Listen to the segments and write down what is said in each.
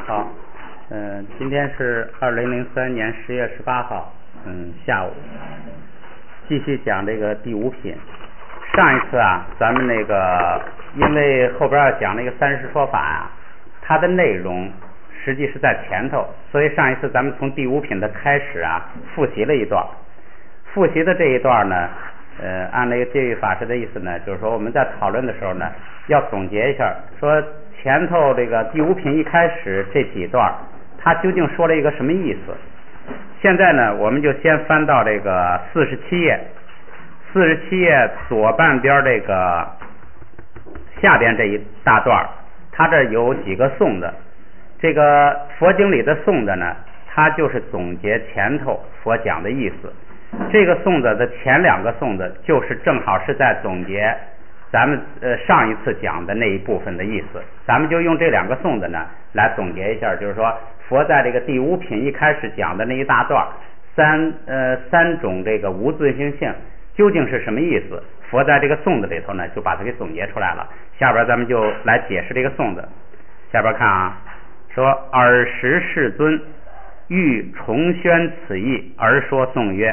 好，今天是2003年10月18号，下午，继续讲这个第五品。上一次啊，咱们那个因为后边要讲那个三十说法啊，它的内容实际是在前头，所以上一次咱们从第五品的开始啊，复习了一段。复习的这一段呢，按那个戒律法师的意思呢，就是说我们在讨论的时候呢，要总结一下，说前头这个第五品一开始这几段，它究竟说了一个什么意思？现在呢，我们就先翻到这个47页，47页左半边这个下边这一大段，它这有几个颂的。这个佛经里的颂的呢，它就是总结前头佛讲的意思。这个颂的前两个颂的，就是正好是在总结咱们上一次讲的那一部分的意思。咱们就用这两个颂的呢来总结一下，就是说佛在这个第五品一开始讲的那一大段三种这个无自性性究竟是什么意思？佛在这个颂的里头呢就把它给总结出来了。下边咱们就来解释这个颂的。下边看啊，说尔时世尊欲重宣此义而说颂曰。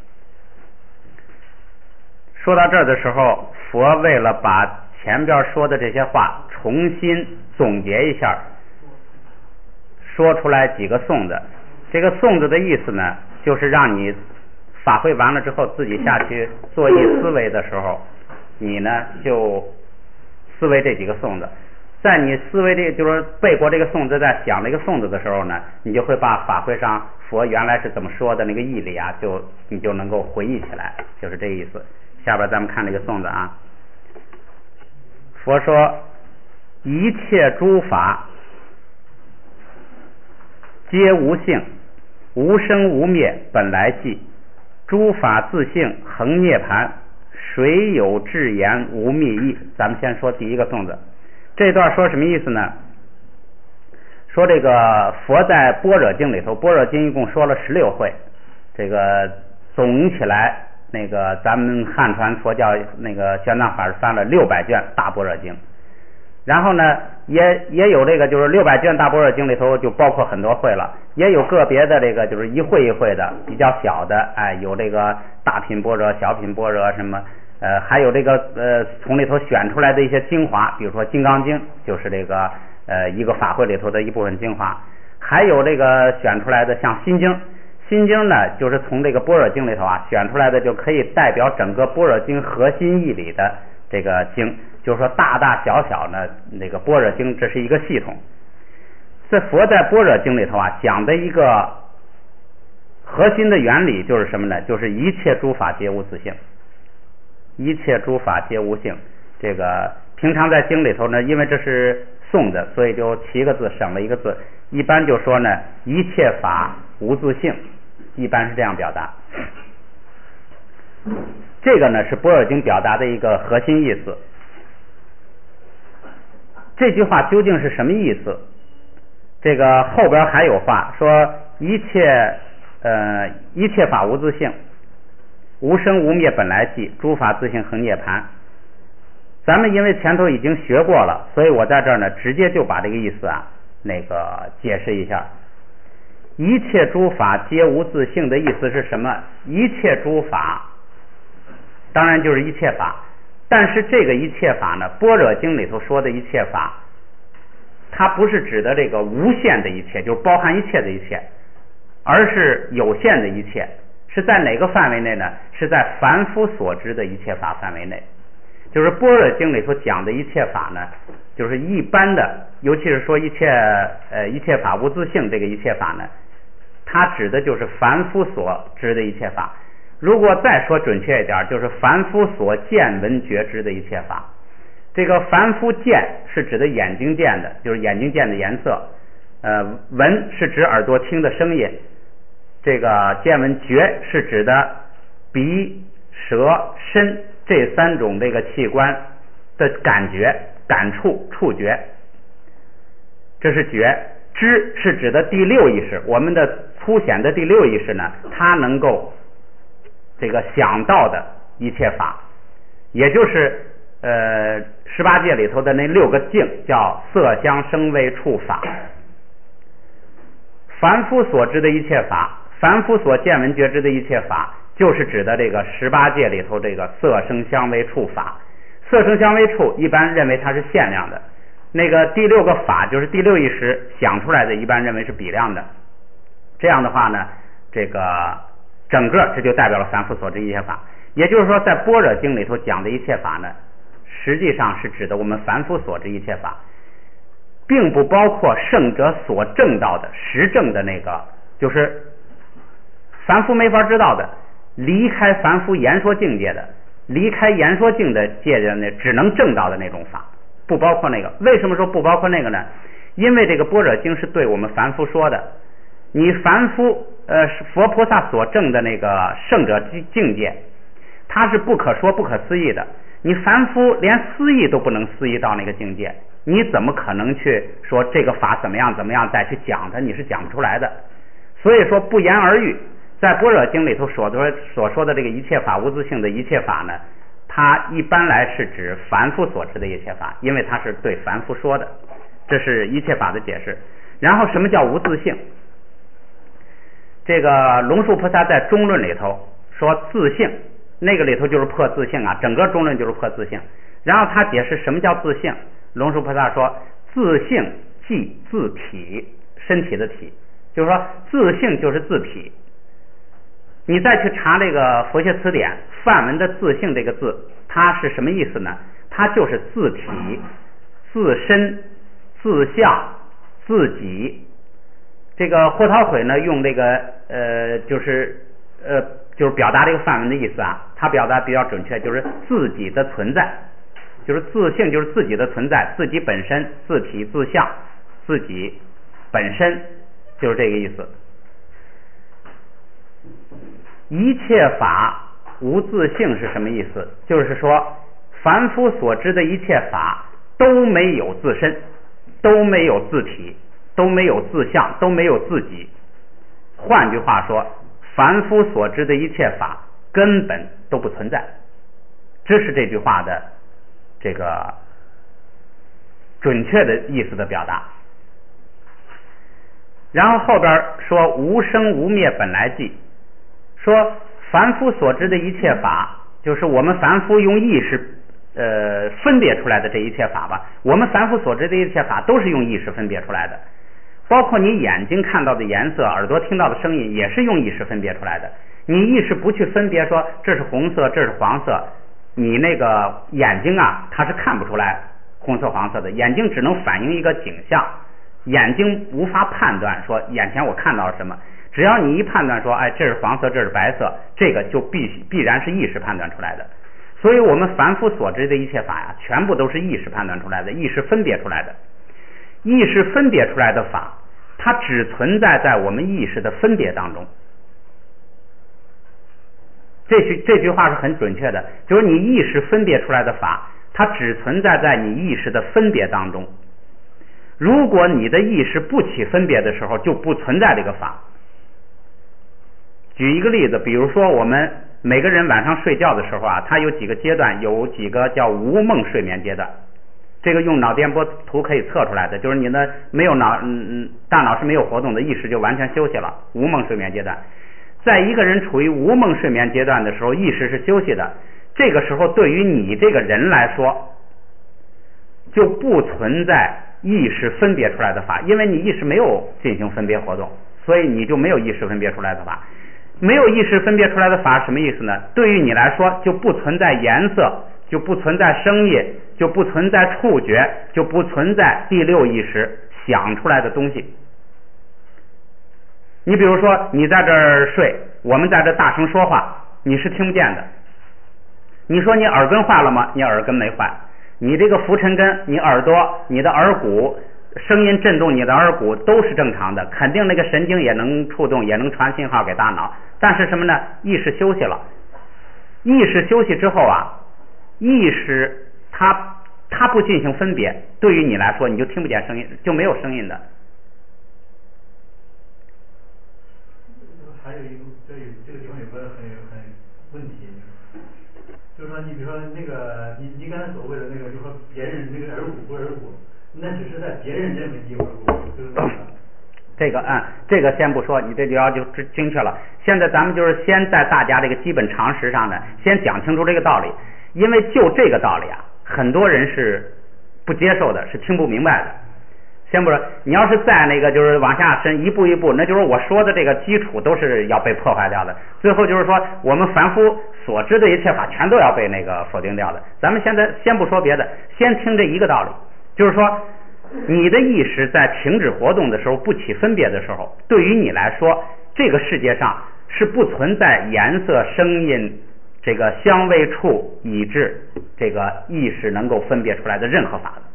说到这儿的时候，佛为了把前边说的这些话重新总结一下，说出来几个颂的。这个颂子的意思呢，就是让你法会完了之后自己下去做一思维的时候，你呢就思维这几个颂子。在你思维这就是背过这个颂子，在想这个颂子的时候呢，你就会把法会上佛原来是怎么说的那个义理啊，你就能够回忆起来，就是这个意思。下边咱们看这个颂子啊，佛说一切诸法皆无性，无生无灭，本来寂，诸法自性恒涅盘，谁有智言无密意。咱们先说第一个颂子，这段说什么意思呢？说这个佛在般若经里头，般若经一共说了16回，这个总起来那个咱们汉传佛教那个玄奘法师翻了600卷大般若经，然后呢也有这个就是600卷大般若经里头就包括很多会了，也有个别的这个就是一会一会的比较小的，有这个大品般若小品般若什么还有这个从里头选出来的一些精华，比如说金刚经就是这个一个法会里头的一部分精华，还有这个选出来的像心经。心经呢，就是从这个般若经里头啊选出来的，就可以代表整个般若经核心义理的这个经，就是说大大小小呢那个般若经，这是一个系统。这佛在般若经里头啊讲的一个核心的原理就是什么呢？就是一切诸法皆无自性，一切诸法皆无性。这个平常在经里头呢，因为这是颂的，所以就7个字省了一个字，一般就说呢一切法无自性，一般是这样表达。这个呢是般若经表达的一个核心意思。这句话究竟是什么意思？这个后边还有话说一切法无自性，无生无灭，本来寂，诸法自性恒涅盘。咱们因为前头已经学过了，所以我在这儿呢直接就把这个意思啊那个解释一下。一切诸法皆无自性的意思是什么？一切诸法当然就是一切法，但是这个一切法呢，般若经里头说的一切法，它不是指的这个无限的一切，就是包含一切的一切，而是有限的一切。是在哪个范围内呢？是在凡夫所知的一切法范围内。就是般若经里头讲的一切法呢，就是一般的，尤其是说一切法无自性这个一切法呢，它指的就是凡夫所知的一切法。如果再说准确一点，就是凡夫所见闻觉知的一切法。这个凡夫见是指的眼睛见的，就是眼睛见的颜色，闻是指耳朵听的声音，这个见闻觉是指的鼻舌身这3种这个器官的感觉感触触觉，这是觉。知是指的第6意识，我们的粗显的第6意识呢，它能够这个想到的一切法，也就是18界里头的那6个境，叫色香声味触法。 凡夫所知的一切法，凡夫所见闻觉知的一切法，就是指的这个18界里头这个色声香味触法。色声香味触一般认为它是限量的，那个第6个法就是第6意识想出来的，一般认为是比量的。这样的话呢，这个整个这就代表了凡夫所知一切法。也就是说，在般若经里头讲的一切法呢，实际上是指的我们凡夫所知一切法，并不包括圣者所证到的实证的那个，就是凡夫没法知道的，离开凡夫言说境界的，离开言说境的界的那只能证到的那种法，不包括那个。为什么说不包括那个呢？因为这个般若经是对我们凡夫说的，你凡夫佛菩萨所证的那个圣者境界，它是不可说不可思议的，你凡夫连思议都不能思议到那个境界，你怎么可能去说这个法怎么样怎么样再去讲它？你是讲不出来的。所以说不言而喻，在般若经里头所说的这个一切法无自性的一切法呢，它一般来是指凡夫所知的一切法，因为它是对凡夫说的，这是一切法的解释。然后什么叫无自性？这个龙树菩萨在中论里头说自性，那个里头就是破自性啊，整个中论就是破自性。然后他解释什么叫自性，龙树菩萨说自性即自体，身体的体，就是说自性就是自体。你再去查这个佛学词典，梵文的自性这个字它是什么意思呢？它就是自体、自身、自相、自己。这个霍韬会呢用这个就是表达这个梵文的意思啊，他表达比较准确，就是自己的存在，就是自性就是自己的存在，自己本身，自体自相，自己本身，就是这个意思。一切法无自性是什么意思？就是说凡夫所知的一切法都没有自身，都没有自体，都没有自相，都没有自己。换句话说，凡夫所知的一切法根本都不存在，这是这句话的这个准确的意思的表达。然后后边说无生无灭本来寂，说凡夫所知的一切法，就是我们凡夫用意识分别出来的这一切法吧。我们凡夫所知的一切法都是用意识分别出来的，包括你眼睛看到的颜色，耳朵听到的声音，也是用意识分别出来的。你意识不去分别说这是红色这是黄色，你那个眼睛啊它是看不出来红色黄色的，眼睛只能反映一个景象，眼睛无法判断说眼前我看到了什么。只要你一判断说哎这是黄色这是白色，这个就必然是意识判断出来的。所以我们凡夫所知的一切法呀，全部都是意识判断出来的，意识分别出来的。意识分别出来的法，它只存在在我们意识的分别当中。这句话是很准确的，就是你意识分别出来的法，它只存在在你意识的分别当中。如果你的意识不起分别的时候，就不存在这个法。举一个例子，比如说我们每个人晚上睡觉的时候啊，它有几个阶段，有几个叫无梦睡眠阶段。这个用脑电波图可以测出来的，就是你的没有大脑是没有活动的，意识就完全休息了，无梦睡眠阶段。在一个人处于无梦睡眠阶段的时候，意识是休息的，这个时候对于你这个人来说就不存在意识分别出来的法，因为你意识没有进行分别活动，所以你就没有意识分别出来的法。没有意识分别出来的法什么意思呢？对于你来说就不存在颜色，就不存在声音，就不存在触觉，就不存在第六意识想出来的东西。你比如说你在这儿睡，我们在这大声说话，你是听不见的。你说你耳根坏了吗？你耳根没坏。你这个浮尘根，你耳朵，你的耳骨，声音震动你的耳骨都是正常的，肯定那个神经也能触动，也能传信号给大脑。但是什么呢？意识休息了。意识休息之后啊，意识它不进行分别，对于你来说你就听不见声音，就没有声音的。 还有一个这个地方有个很问题，就是说你比如说那个你刚才所谓的那个，就是说别人那个耳骨不耳骨，那只是在别人认为你有耳骨，就是那个这个先不说，你这就要就精确了。现在咱们就是先在大家这个基本常识上呢，先讲清楚这个道理，因为就这个道理啊，很多人是不接受的，是听不明白的。先不说，你要是再那个就是往下深一步一步，那就是我说的这个基础都是要被破坏掉的。最后就是说，我们凡夫所知的一切法全都要被那个否定掉的。咱们现在先不说别的，先听这一个道理，就是说，你的意识在停止活动的时候，不起分别的时候，对于你来说，这个世界上是不存在颜色、声音、这个香味触以致这个意识能够分别出来的任何法的。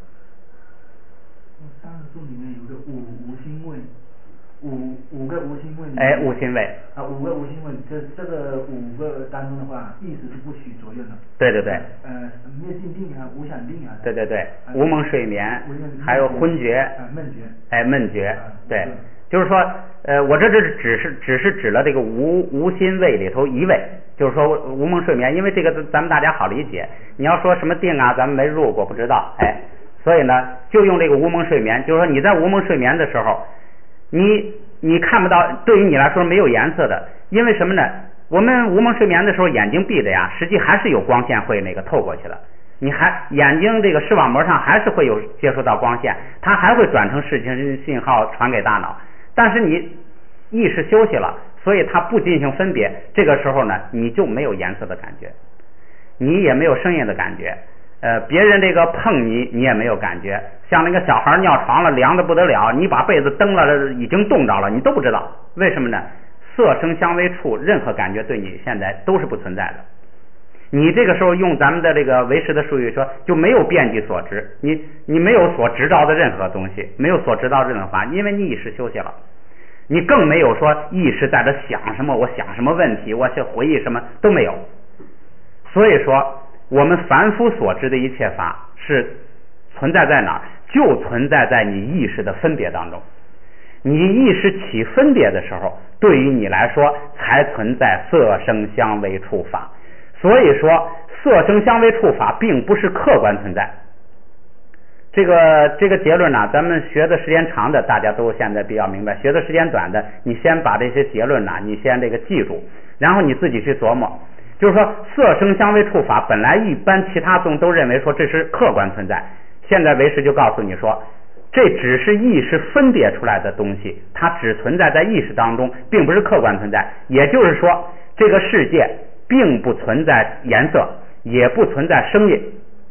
三十数里面有个五心位，五个无心位。 哎，无心位。 啊，五个无心位，这个五个当中的话，意识是不许左右的。 对对对。 灭尽定啊，无想定啊。 对对对，无梦睡眠，还有昏厥。 闷觉。 哎，闷觉。对，就是说，我这只是指了这个无心位里头一位，就是说无梦睡眠，因为这个咱们大家好理解。你要说什么定啊，咱们没入过，不知道。哎。所以呢，就用这个无梦睡眠，就是说你在无梦睡眠的时候，你看不到，对于你来说没有颜色的，因为什么呢？我们无梦睡眠的时候眼睛闭着呀，实际还是有光线会那个透过去的，你还眼睛这个视网膜上还是会有接触到光线，它还会转成视觉信号传给大脑，但是你意识休息了，所以它不进行分别，这个时候呢，你就没有颜色的感觉，你也没有声音的感觉。别人这个碰你也没有感觉，像那个小孩尿床了，凉的不得了，你把被子蹬了，已经冻着了，你都不知道，为什么呢？色声香味触任何感觉对你现在都是不存在的。你这个时候用咱们的这个唯识的术语说，就没有遍计所知，你没有所知道的任何东西，没有所知道的任何法，因为你意识休息了，你更没有说意识在这想什么，我想什么问题，我想回忆什么都没有。所以说我们凡夫所知的一切法是存在在哪儿？就存在在你意识的分别当中。你意识起分别的时候，对于你来说才存在色声香味触法。所以说色声香味触法并不是客观存在。这个结论呢，咱们学的时间长的大家都现在比较明白，学的时间短的，你先把这些结论呢，你先这个记住，然后你自己去琢磨。就是说色声香味触法本来一般其他宗都认为说这是客观存在，现在唯识就告诉你说这只是意识分别出来的东西，它只存在在意识当中，并不是客观存在。也就是说这个世界并不存在颜色，也不存在声音。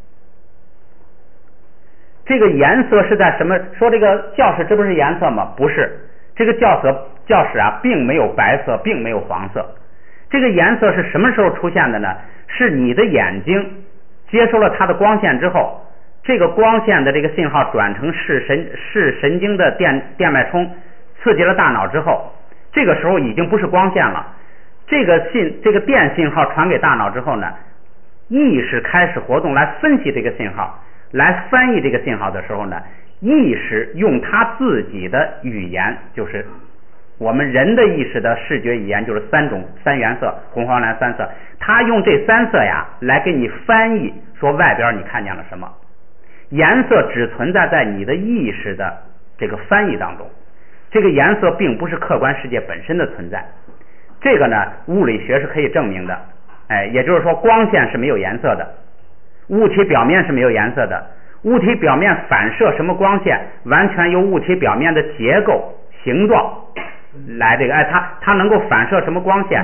这个颜色是在什么？说这个教室这不是颜色吗？不是，这个教室啊并没有白色，并没有黄色。这个颜色是什么时候出现的呢？是你的眼睛接收了它的光线之后，这个光线的这个信号转成视神经的电脉冲，刺激了大脑之后，这个时候已经不是光线了。这个电信号传给大脑之后呢，意识开始活动来分析这个信号，来翻译这个信号的时候呢，意识用它自己的语言，就是我们人的意识的视觉语言，就是三原色，红黄蓝三色，他用这三色呀来给你翻译，说外边你看见了什么。颜色只存在在你的意识的这个翻译当中，这个颜色并不是客观世界本身的存在。这个呢，物理学是可以证明的。也就是说光线是没有颜色的，物体表面是没有颜色的，物体表面反射什么光线，完全由物体表面的结构形状来这个它能够反射什么光线，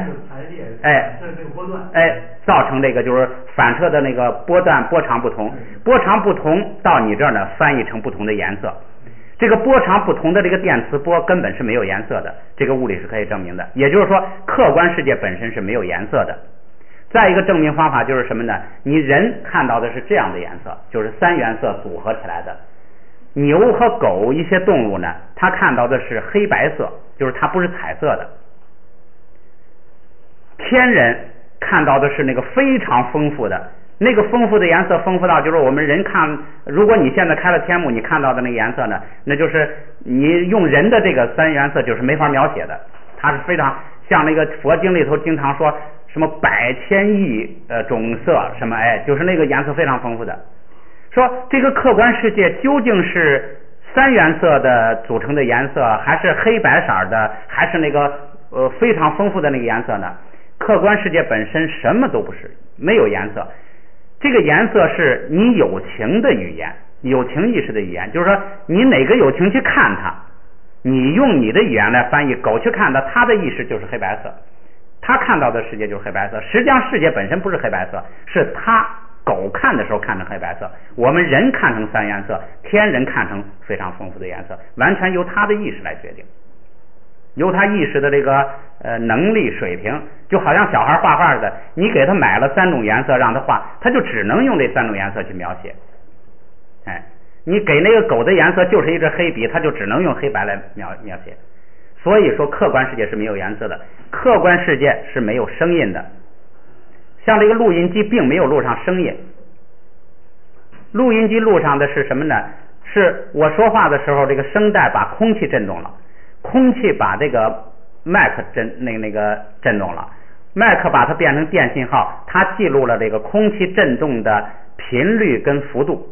造成这个就是反射的那个波长不同，波长不同到你这儿呢翻译成不同的颜色。这个波长不同的这个电磁波根本是没有颜色的，这个物理是可以证明的。也就是说客观世界本身是没有颜色的。再一个证明方法就是什么呢？你人看到的是这样的颜色，就是三原色组合起来的。牛和狗一些动物呢，它看到的是黑白色，就是它不是彩色的。天人看到的是那个非常丰富的，那个丰富的颜色丰富到就是我们人看，如果你现在开了天幕，你看到的那个颜色呢，那就是你用人的这个三原色就是没法描写的，它是非常像那个佛经里头经常说什么百千亿种色什么，就是那个颜色非常丰富的。说这个客观世界究竟是三原色的组成的颜色，还是黑白色的，还是那个非常丰富的那个颜色呢？客观世界本身什么都不是，没有颜色。这个颜色是你有情的语言，有情意识的语言，就是说你哪个有情去看它，你用你的语言来翻译，狗去看它，它的意识就是黑白色，它看到的世界就是黑白色。实际上世界本身不是黑白色，是它狗看的时候看成黑白色，我们人看成三原色，天人看成非常丰富的颜色，完全由它的意识来决定，由他意识的这个能力水平。就好像小孩画画的，你给他买了3种颜色让他画，他就只能用这3种颜色去描写。哎，你给那个狗的颜色就是一支黑笔，他就只能用黑白来描写。所以说客观世界是没有颜色的，客观世界是没有声音的。像这个录音机并没有录上声音，录音机录上的是什么呢？是我说话的时候，这个声带把空气震动了，空气把这个麦克那个震动了，麦克把它变成电信号，它记录了这个空气振动的频率跟幅度。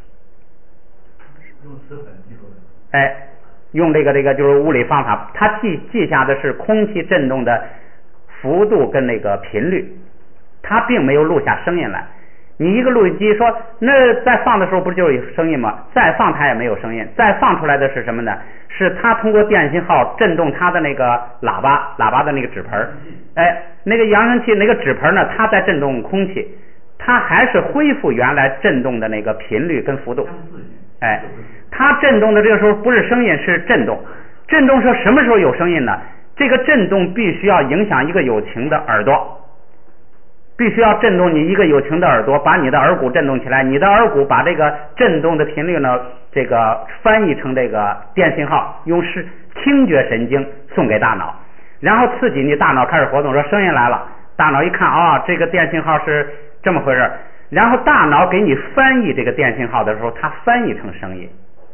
用磁粉记录的。 哎，用这个就是物理方法，它记下的是空气振动的幅度跟那个频率，它并没有录下声音来。你一个录音机说，那在放的时候不就有声音吗？再放它也没有声音，再放出来的是什么呢？是它通过电信号震动它的那个喇叭的那个纸盆，哎，那个扬声器那个纸盆呢，它在震动空气，它还是恢复原来震动的那个频率跟幅度。哎，它震动的这个时候不是声音，是震动。震动是什么时候有声音呢？这个震动必须要影响一个有情的耳朵。必须要震动你一个有情的耳朵，把你的耳骨震动起来，你的耳骨把这个震动的频率呢，这个翻译成这个电信号，用听觉神经送给大脑，然后刺激你大脑开始活动，说声音来了，大脑一看啊，这个电信号是这么回事，然后大脑给你翻译这个电信号的时候，它翻译成声音。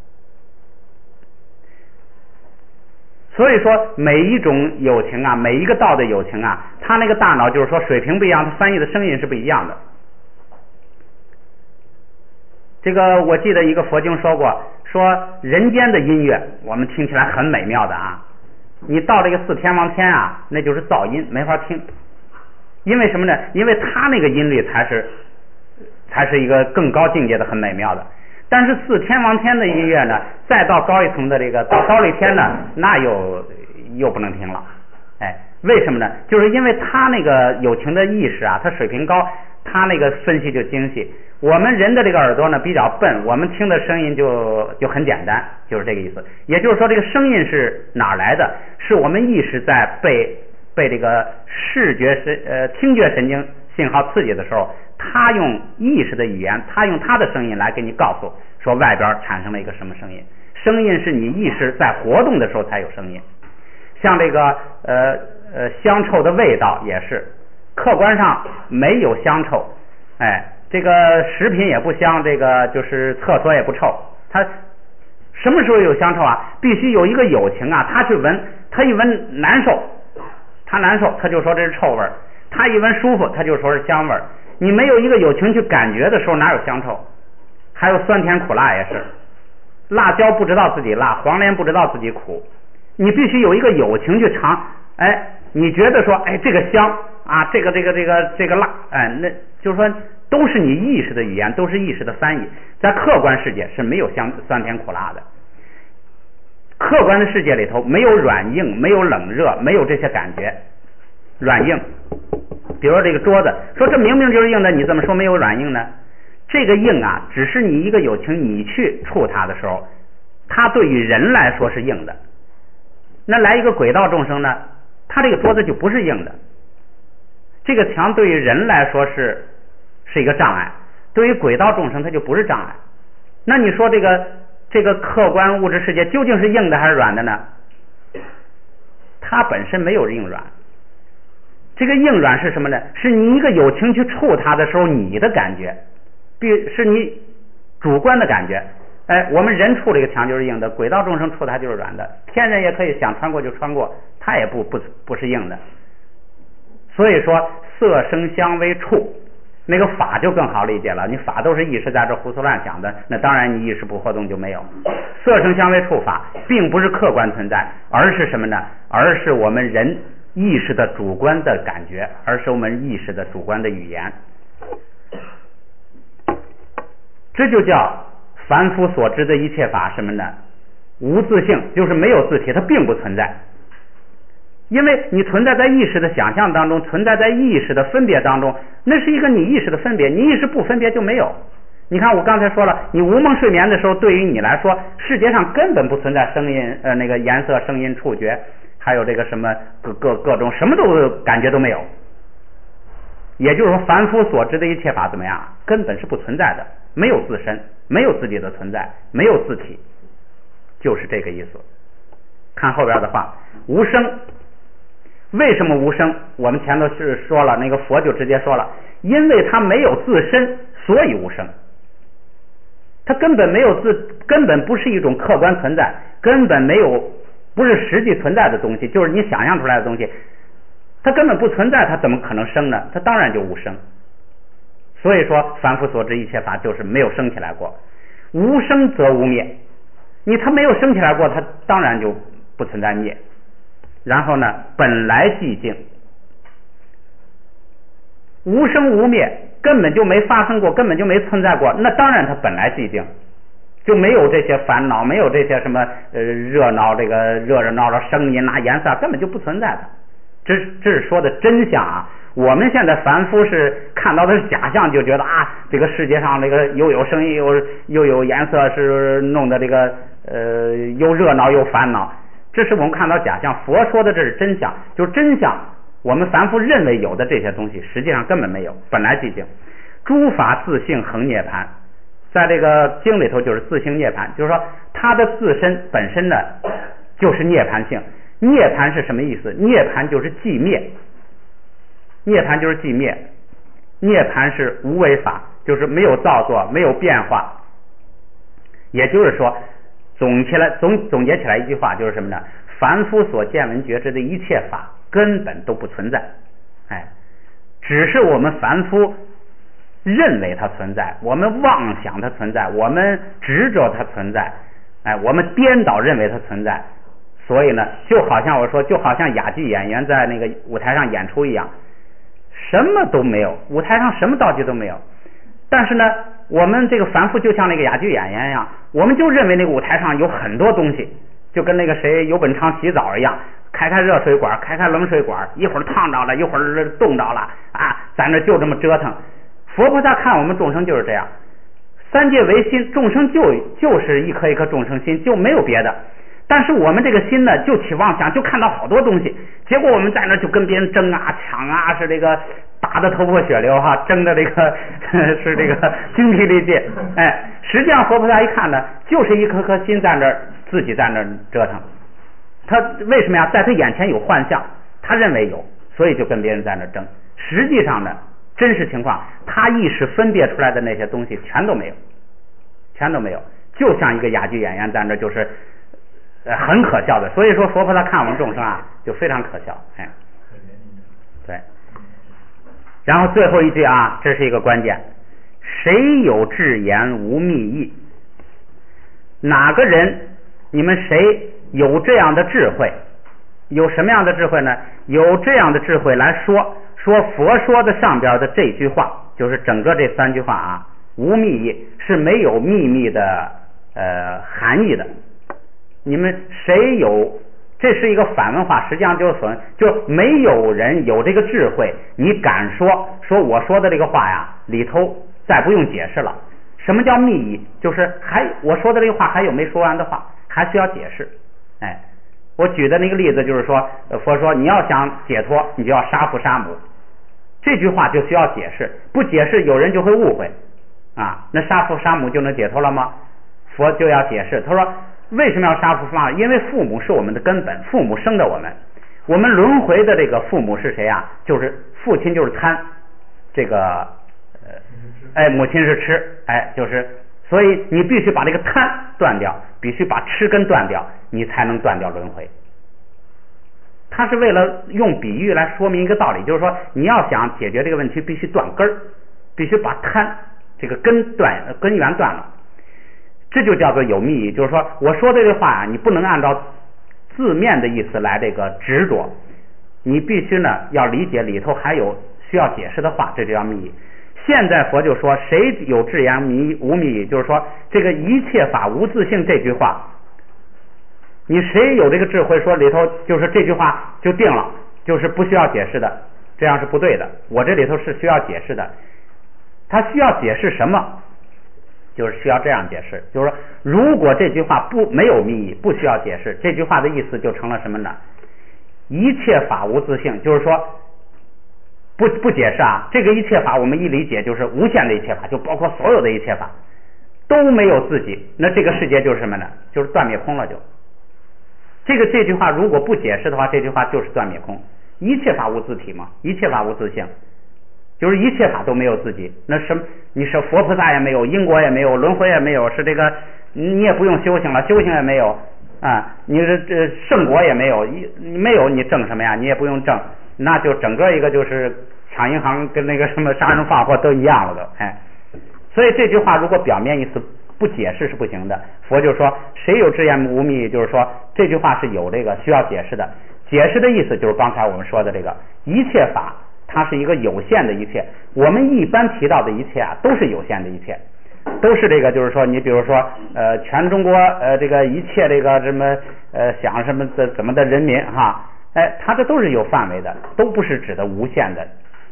所以说每一种有情啊，每一个道的有情啊，他那个大脑就是说水平不一样，他翻译的声音是不一样的。这个我记得一个佛经说过，说人间的音乐我们听起来很美妙的啊，你到这个4天王天啊，那就是噪音，没法听。因为什么呢？因为他那个音律才是一个更高境界的很美妙的。但是4天王天的音乐呢，再到高一层的这个到高丽天呢，那又不能听了。哎，为什么呢？就是因为他那个有情的意识啊，他水平高，他那个分析就精细。我们人的这个耳朵呢比较笨，我们听的声音就很简单，就是这个意思。也就是说，这个声音是哪儿来的？是我们意识在被这个听觉神经信号刺激的时候，他用意识的语言，他用他的声音来给你告诉说外边产生了一个什么声音。声音是你意识在活动的时候才有声音。像这个香臭的味道也是，客观上没有香臭，哎，这个食品也不香，这个就是厕所也不臭，它什么时候有香臭啊？必须有一个有情啊，他去闻，他一闻难受，他难受，他就说这是臭味儿；他一闻舒服，他就说是香味儿。你没有一个有情去感觉的时候，哪有香臭？还有酸甜苦辣也是，辣椒不知道自己辣，黄连不知道自己苦。你必须有一个有情去尝，哎，你觉得说，哎，这个香啊，这个辣，哎，那就是说都是你意识的语言，都是意识的翻译。在客观世界是没有酸甜苦辣的，客观的世界里头没有软硬，没有冷热，没有这些感觉。软硬，比如说这个桌子，说这明明就是硬的，你怎么说没有软硬呢？这个硬啊，只是你一个有情你去触它的时候，它对于人来说是硬的。那来一个鬼道众生呢，他这个桌子就不是硬的。这个墙对于人来说是一个障碍，对于鬼道众生它就不是障碍。那你说这个客观物质世界究竟是硬的还是软的呢？它本身没有硬软。这个硬软是什么呢？是你一个有情去触它的时候，你的感觉，是你主观的感觉。哎，我们人触这个墙就是硬的，鬼道众生触它就是软的，天人也可以想穿过就穿过，它也不是硬的。所以说色声香味触， 那个法就更好理解了，你法都是意识在这胡思乱想的，那当然你意识不活动就没有。色声香味触法并不是客观存在，而是什么呢？而是我们人意识的主观的感觉，而是我们意识的主观的语言。这就叫凡夫所知的一切法什么呢？无自性，就是没有自体，它并不存在。因为你存在在意识的想象当中，存在在意识的分别当中，那是一个你意识的分别，你意识不分别就没有。你看我刚才说了，你无梦睡眠的时候，对于你来说，世界上根本不存在声音那个颜色、声音、触觉，还有这个什么各种什么都感觉都没有。也就是说，凡夫所知的一切法怎么样，根本是不存在的，没有自身，没有自己的存在，没有自体，就是这个意思。看后边的话，无声。为什么无声？我们前头是说了，那个佛就直接说了，因为它没有自身，所以无声。它根本没有根本不是一种客观存在，根本没有，不是实际存在的东西，就是你想象出来的东西，它根本不存在，它怎么可能生呢？它当然就无声。所以说，凡夫所知一切法就是没有生起来过，无生则无灭。它没有生起来过，它当然就不存在灭。然后呢，本来寂静，无生无灭，根本就没发生过，根本就没存在过，那当然它本来寂静，就没有这些烦恼，没有这些什么热闹，这个热闹的声音啊、颜色，根本就不存在的。这是说的真相啊。我们现在凡夫是看到的是假象，就觉得啊，这个世界上这个又有声音又有颜色，是弄得这个又热闹又烦恼。这是我们看到假象，佛说的这是真相，就是真相。我们凡夫认为有的这些东西，实际上根本没有，本来寂静。诸法自性恒涅槃，在这个经里头就是自性涅槃，就是说它的自身本身呢就是涅槃性。涅槃是什么意思？涅槃就是寂灭，涅槃就是寂灭，涅槃是无为法，就是没有造作，没有变化。也就是说，总结起来一句话就是什么呢？凡夫所见闻觉知的一切法根本都不存在，只是我们凡夫认为它存在，我们妄想它存在，我们执着它存在，我们颠倒认为它存在。所以呢，就好像我说，就好像哑剧演员在那个舞台上演出一样，什么都没有，舞台上什么道具都没有。但是呢，我们这个凡夫就像那个哑剧演员一样，我们就认为那个舞台上有很多东西，就跟那个谁游本昌洗澡一样，开热水管，开冷水管，一会儿烫着了，一会儿冻着了啊，咱这就这么折腾。佛菩萨看我们众生就是这样，三界唯心，众生就是一颗一颗众生心，就没有别的。但是我们这个心呢，就起妄想，就看到好多东西，结果我们在那就跟别人争啊、抢啊，是这个打得头破血流哈，争的这个是这个精疲力尽。实际上佛菩萨一看呢，就是一颗颗心在那儿自己在那儿折腾。他为什么呀？在他眼前有幻象，他认为有，所以就跟别人在那儿争。实际上呢，真实情况，他意识分别出来的那些东西全都没有，全都没有，就像一个哑剧演员在那儿就是很可笑的。所以说佛菩萨看我们众生啊，就非常可笑。对。然后最后一句啊，这是一个关键，谁有智言无密意？哪个人，你们谁有这样的智慧？有什么样的智慧呢？有这样的智慧来说佛说的上边的这句话，就是整个这三句话啊，无密意，是没有秘密的含义的。你们谁有？这是一个反问话，实际上就没有人有这个智慧，你敢说我说的这个话呀，里头再不用解释了。什么叫密意？就是我说的这个话还有没说完的话，还需要解释。我举的那个例子就是说，佛说你要想解脱，你就要杀父杀母，这句话就需要解释，不解释有人就会误会啊。那杀父杀母就能解脱了吗？佛就要解释，他说为什么要杀父杀母？因为父母是我们的根本，父母生的我们，我们轮回的这个父母是谁啊？就是父亲就是贪，这个母亲是吃，就是所以你必须把这个贪断掉，必须把吃根断掉，你才能断掉轮回。他是为了用比喻来说明一个道理，就是说你要想解决这个问题，必须断根儿。 必须把贪这个根源断了，这就叫做有密意。就是说我说这句话啊，你不能按照字面的意思来这个执着，你必须呢要理解里头还有需要解释的话，这就叫密意。现在佛就说谁有智言无密意，就是说这个一切法无自性这句话，你谁有这个智慧说里头就是这句话就定了，就是不需要解释的，这样是不对的。我这里头是需要解释的，他需要解释什么？就是需要这样解释，就是说如果这句话没有密意，不需要解释，这句话的意思就成了什么呢？一切法无自性，就是说不解释啊，这个一切法我们一理解就是无限的一切法，就包括所有的一切法都没有自己，那这个世界就是什么呢？就是断灭空了就。这句话如果不解释的话，这句话就是断灭空。一切法无自体嘛，一切法无自性，就是一切法都没有自己。那什么？你是佛菩萨也没有，因果也没有，轮回也没有，是这个你也不用修行了，修行也没有啊，你这圣果也没有，你没有你证什么呀？你也不用证，那就整个一个就是抢银行跟那个什么杀人放火都一样了都，哎。所以这句话如果表面意思不解释是不行的。佛就说谁有智言无密意，就是说这句话是有这个需要解释的。解释的意思就是刚才我们说的这个一切法，它是一个有限的一切。我们一般提到的一切啊，都是有限的一切，都是这个就是说你比如说全中国这个一切这个什么想什么的怎么的人民哈，哎，它这都是有范围的，都不是指的无限的。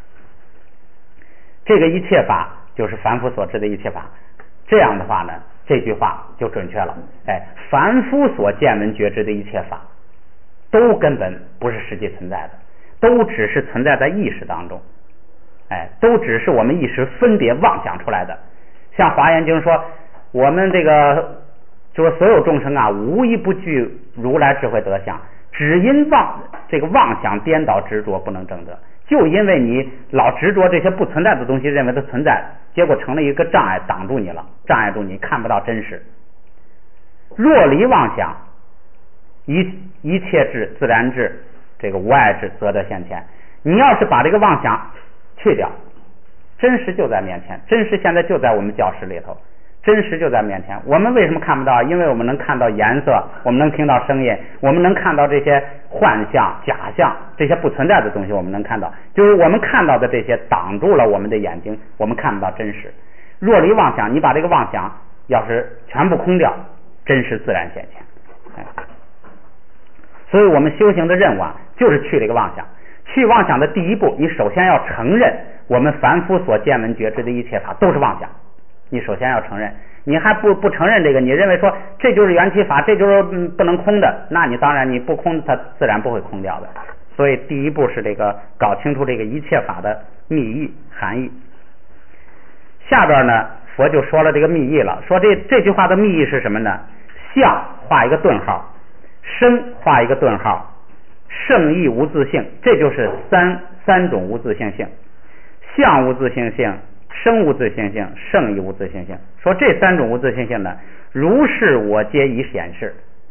这个一切法就是凡夫所知的一切法，这样的话呢，这句话就准确了。哎，凡夫所见闻觉知的一切法，都根本不是实际存在的，都只是存在在意识当中，哎，都只是我们意识分别妄想出来的。像华严经说，我们这个就是所有众生啊，无一不具如来智慧德相，只因这个妄想颠倒执着不能证得。就因为你老执着这些不存在的东西，认为它存在，结果成了一个障碍，挡住你了，障碍住你看不到真实。若离妄想，一切智自然智，这个无碍智则得现前。你要是把这个妄想去掉，真实就在面前，真实现在就在我们教室里头，真实就在面前。我们为什么看不到？因为我们能看到颜色，我们能听到声音，我们能看到这些幻象假象，这些不存在的东西我们能看到，就是我们看到的这些挡住了我们的眼睛，我们看不到真实。若离妄想，你把这个妄想要是全部空掉，真实自然显现。哎，所以我们修行的任务啊，就是去这个妄想。去妄想的第一步，你首先要承认我们凡夫所见闻觉知的一切法都是妄想。你首先要承认，你还不承认这个，你认为说这就是缘起法，这就是不能空的，那你当然你不空，它自然不会空掉的。所以第一步是这个搞清楚这个一切法的密意含义。下边呢，佛就说了这个密意了，说这句话的密意是什么呢？相画一个顿号，生画一个顿号，圣意无自性，这就是三种无自性性。相无自性性，生无自性性，圣亦无自性性。说这三种无自性性呢，如是我皆已显示。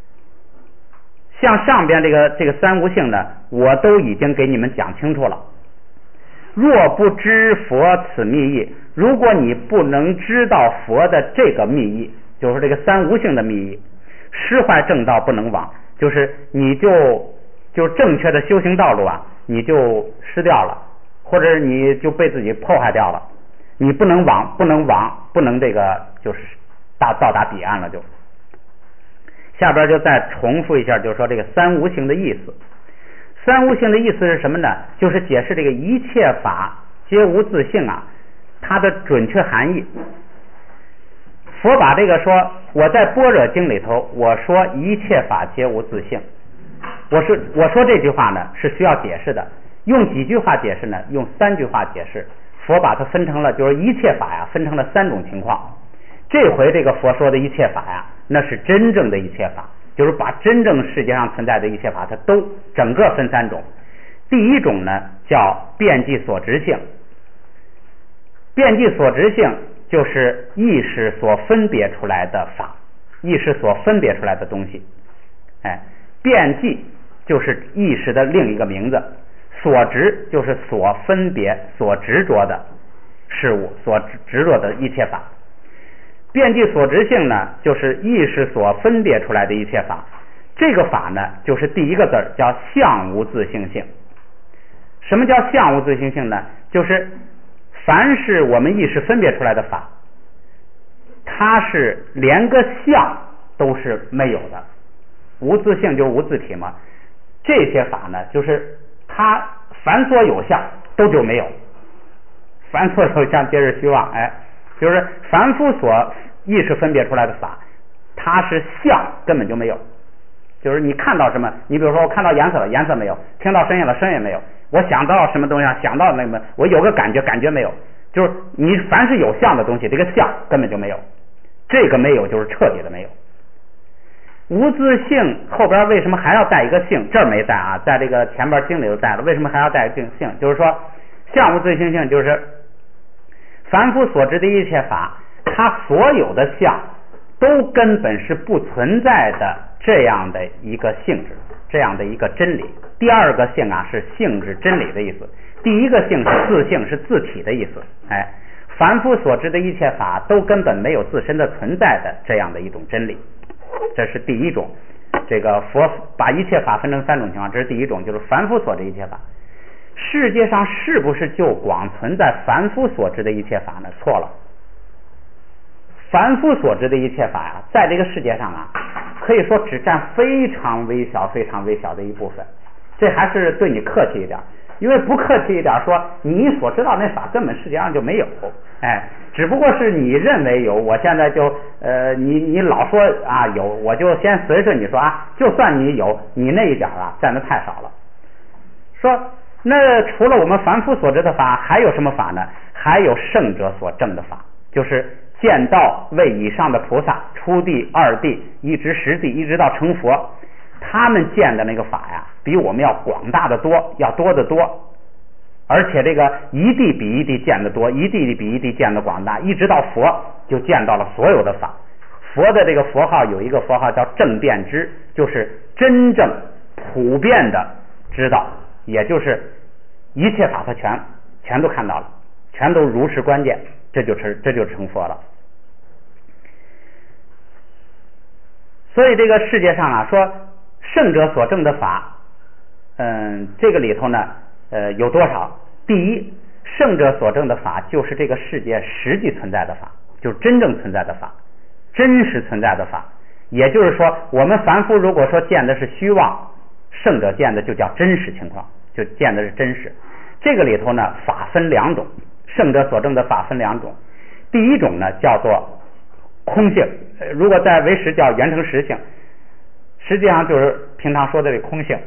像上边这个三无性呢，我都已经给你们讲清楚了。若不知佛此密意，如果你不能知道佛的这个密意，就是这个三无性的密意，失坏正道不能往，就是你就正确的修行道路啊，你就失掉了，或者你就被自己破坏掉了。你不能这个就是到达彼岸了就。下边就再重复一下，就是说这个三无性的意思。三无性的意思是什么呢？就是解释这个一切法皆无自性啊，它的准确含义。佛把这个说，我在般若经里头我说一切法皆无自性，我说这句话呢是需要解释的。用几句话解释呢？用3句话解释。佛把它分成了，就是一切法呀，分成了3种情况。这回这个佛说的一切法呀，那是真正的一切法，就是把真正世界上存在的一切法，它都整个分3种。第一种呢叫遍计所执性，遍计所执性就是意识所分别出来的法，意识所分别出来的东西。哎，遍计就是意识的另一个名字，所执就是所分别所执着的， 事物所执着的一切法。遍计所执性呢，就是意识所分别出来的一切法。这个法呢，就是第一个字叫相无自性性。什么叫相无自性性呢？就是凡是我们意识分别出来的法，它是连个相都是没有的。无自性就是无自体嘛。这些法呢，就是它凡所有相都就没有，凡所有相皆是虚妄。就是凡夫所意识分别出来的法，它是相根本就没有。就是你看到什么，你比如说我看到颜色了，颜色没有；听到声音了，声音没有；我想到什么东西啊，想到那个，我有个感觉，感觉没有。就是你凡是有相的东西，这个相根本就没有。这个没有就是彻底的没有。无自性后边为什么还要带一个性？这儿没带啊，在这个前边经里头带了。为什么还要带一个性？就是说相无自性性就是凡夫所知的一切法，它所有的相都根本是不存在的这样的一个性质，这样的一个真理。第二个性啊是性质真理的意思，第一个性是自性，是自体的意思。凡夫所知的一切法都根本没有自身的存在的这样的一种真理，这是第一种。这个佛把一切法分成三种情况，这是第一种，就是凡夫所知一切法。世界上是不是就光存在凡夫所知的一切法呢？错了。凡夫所知的一切法呀，在这个世界上啊，可以说只占非常微小、非常微小的一部分。这还是对你客气一点，因为不客气一点说，你所知道那法根本世界上就没有。只不过是你认为有，我现在就你老说啊有，我就先随着你说啊，就算你有，你那一点啊占的太少了。说那除了我们凡夫所知的法，还有什么法呢？还有圣者所证的法，就是见道位以上的菩萨，初地、二地，一直十地，一直到成佛，他们见的那个法呀，比我们要广大的多，要多得多。而且这个一地比一地见得多，一地比一地见得广大，一直到佛就见到了所有的法。佛的这个佛号有一个佛号叫正遍知，就是真正普遍的知道，也就是一切法他全都看到了，全都如实观见，这就成佛了。所以这个世界上啊，说圣者所证的法，这个里头呢，有多少？第一，圣者所证的法就是这个世界实际存在的法，就是真正存在的法，真实存在的法。也就是说，我们凡夫如果说见的是虚妄，圣者见的就叫真实情况，就见的是真实。这个里头呢，法分两种，圣者所证的法分两种。第一种呢叫做空性，如果在唯识叫缘成实性，实际上就是平常说的这空性。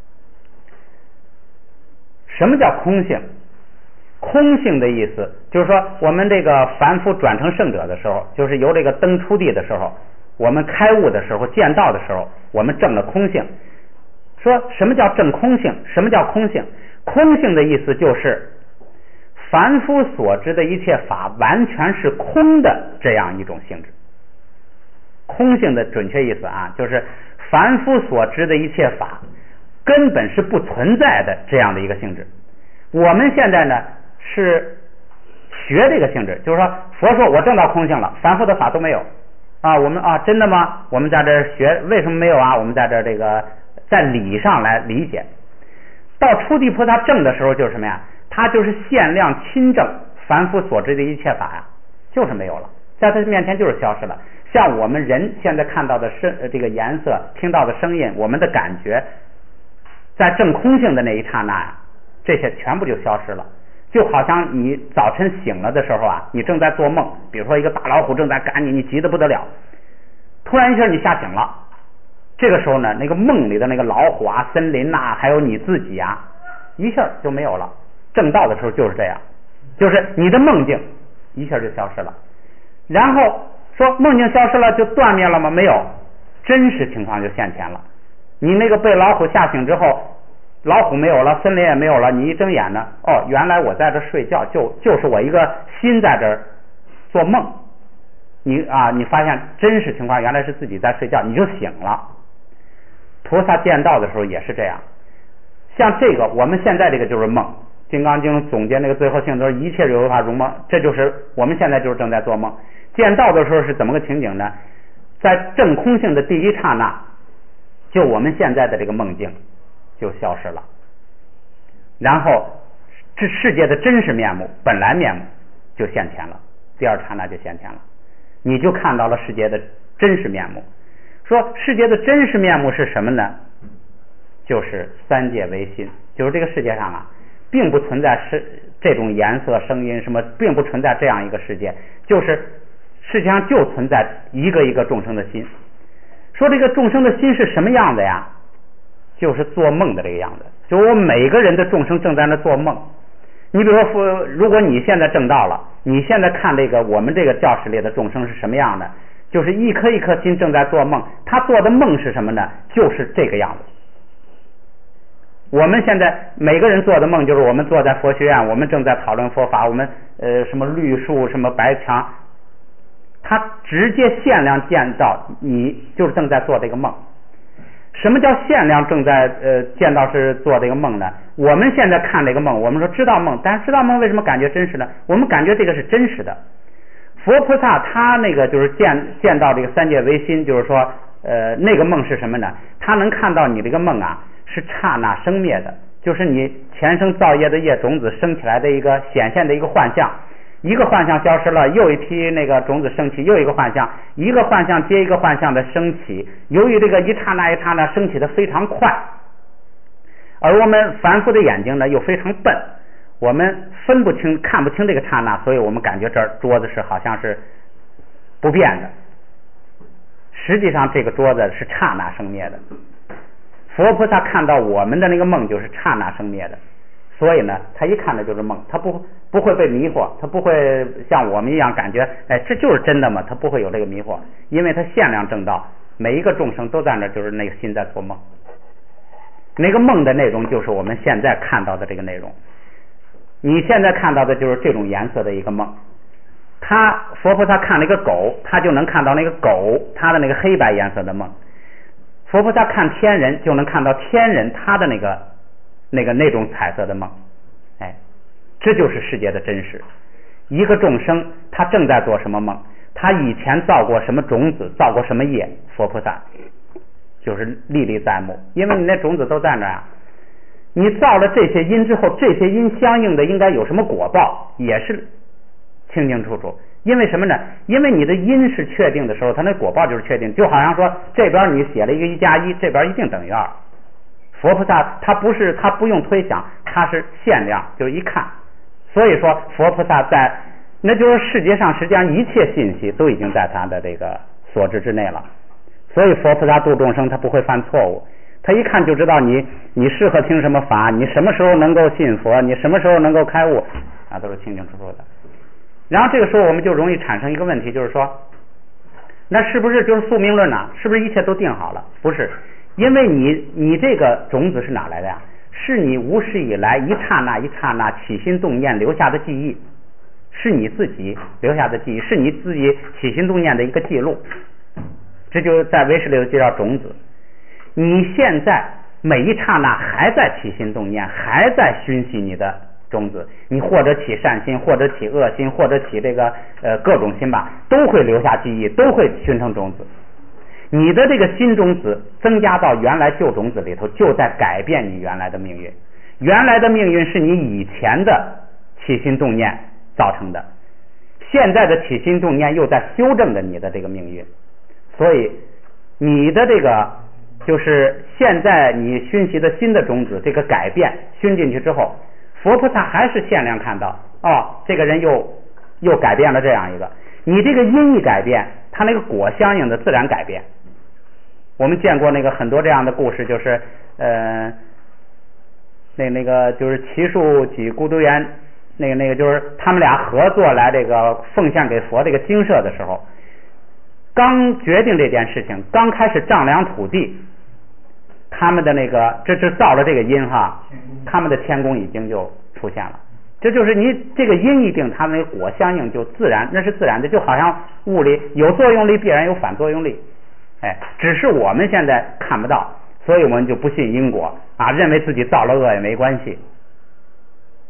什么叫空性？空性的意思就是说，我们这个凡夫转成圣者的时候，就是由这个登出地的时候，我们开悟的时候，见道的时候，我们证了空性。说什么叫证空性？什么叫空性？空性的意思就是凡夫所知的一切法完全是空的这样一种性质。空性的准确意思啊，就是凡夫所知的一切法根本是不存在的这样的一个性质。我们现在呢是学这个性质，就是说佛说我证到空性了，凡夫的法都没有啊，我们啊真的吗？我们在这学为什么没有啊？我们在这个在理上来理解。到初地菩萨证的时候就是什么呀？他就是限量亲证凡夫所知的一切法呀，就是没有了，在他面前就是消失了。像我们人现在看到的这个颜色，听到的声音，我们的感觉，在证空性的那一刹那呀，这些全部就消失了。就好像你早晨醒了的时候啊，你正在做梦，比如说一个大老虎正在赶你，你急得不得了，突然一下你吓醒了，这个时候呢，那个梦里的那个老虎啊、森林呐，还有你自己啊，一下就没有了。正道的时候就是这样，就是你的梦境一下就消失了。然后说梦境消失了就断灭了吗？没有，真实情况就现前了。你那个被老虎吓醒之后，老虎没有了，森林也没有了，你一睁眼呢，哦，原来我在这睡觉，就是我一个心在这做梦。你发现真实情况原来是自己在睡觉，你就醒了。菩萨见道的时候也是这样，像这个我们现在这个就是梦， 金刚经总结那个最后性都是一切有为法如梦，这就是我们现在就是正在做梦。见道的时候是怎么个情景呢？在证空性的第一刹那，就我们现在的这个梦境就消失了，然后这世界的真实面目本来面目就现前了，第二刹那就现前了，你就看到了世界的真实面目。说世界的真实面目是什么呢？就是三界唯心，就是这个世界上啊并不存在这种颜色声音什么，并不存在这样一个世界，就是世界上就存在一个一个众生的心。说这个众生的心是什么样的呀？就是做梦的这个样子，就是我每个人的众生正在那做梦。你比如说，如果你现在证道了，你现在看这个我们这个教室里的众生是什么样的，就是一颗一颗心正在做梦。他做的梦是什么呢？就是这个样子。我们现在每个人做的梦就是我们坐在佛学院，我们正在讨论佛法，我们什么绿树什么白墙，他直接限量见到你就是正在做这个梦。什么叫限量正在见到是做这个梦呢？我们现在看这个梦，我们说知道梦，但是知道梦为什么感觉真实呢？我们感觉这个是真实的。佛菩萨他那个就是见到这个三界唯心，就是说那个梦是什么呢？他能看到你这个梦啊是刹那生灭的，就是你前生造业的业种子生起来的一个显现的一个幻象，一个幻象消失了，又一批那个种子升起，又一个幻象，一个幻象接一个幻象的升起，由于这个一刹那一刹那升起的非常快，而我们凡夫的眼睛呢又非常笨，我们分不清看不清这个刹那，所以我们感觉这儿桌子是好像是不变的，实际上这个桌子是刹那生灭的。佛菩萨看到我们的那个梦就是刹那生灭的，所以呢他一看的就是梦，他不会被迷惑，他不会像我们一样感觉这就是真的吗？他不会有这个迷惑，因为他限量证道，每一个众生都在那，就是那个心在做梦，那个梦的内容就是我们现在看到的这个内容。你现在看到的就是这种颜色的一个梦。佛菩萨看了一个狗，他就能看到那个狗它的那个黑白颜色的梦。佛菩萨看天人就能看到天人他的那种彩色的梦。这就是世界的真实。一个众生他正在做什么梦，他以前造过什么种子，造过什么业，佛菩萨就是历历在目，因为你那种子都在那啊。你造了这些因之后，这些因相应的应该有什么果报，也是清清楚楚。因为什么呢？因为你的因是确定的时候，它那果报就是确定。就好像说这边你写了一个1+1，这边一定等于2。佛菩萨他不用推想，他是限量，就是一看。所以说佛菩萨那就是世界上实际上一切信息都已经在他的这个所知之内了。所以佛菩萨度众生他不会犯错误，他一看就知道你适合听什么法，你什么时候能够信佛，你什么时候能够开悟，都是清清楚楚的。然后这个时候我们就容易产生一个问题，就是说那是不是就是宿命论呢？是不是一切都定好了？不是，因为你这个种子是哪来的呀？是你无始以来一刹那一刹那起心动念留下的记忆，是你自己留下的记忆，是你自己起心动念的一个记录。这就在唯识里头就叫种子。你现在每一刹那还在起心动念，还在熏习你的种子，你或者起善心，或者起恶心，或者起这个各种心吧，都会留下记忆，都会熏成种子。你的这个新种子增加到原来旧种子里头，就在改变你原来的命运。原来的命运是你以前的起心动念造成的，现在的起心动念又在修正着你的这个命运。所以你的这个就是现在你熏习的新的种子，这个改变熏进去之后，佛菩萨还是限量看到这个人又改变了这样一个。你这个因一改变，他那个果相应的自然改变。我们见过那个很多这样的故事，就是那个就是祇树及孤独园，那个就是他们俩合作来这个奉献给佛这个精舍的时候，刚决定这件事情，刚开始丈量土地，他们的那个这造了这个因哈，他们的天宫已经就出现了。这就是你这个因一定，它那个果相应就自然，那是自然的，就好像物理有作用力必然有反作用力。只是我们现在看不到，所以我们就不信因果认为自己造了恶也没关系。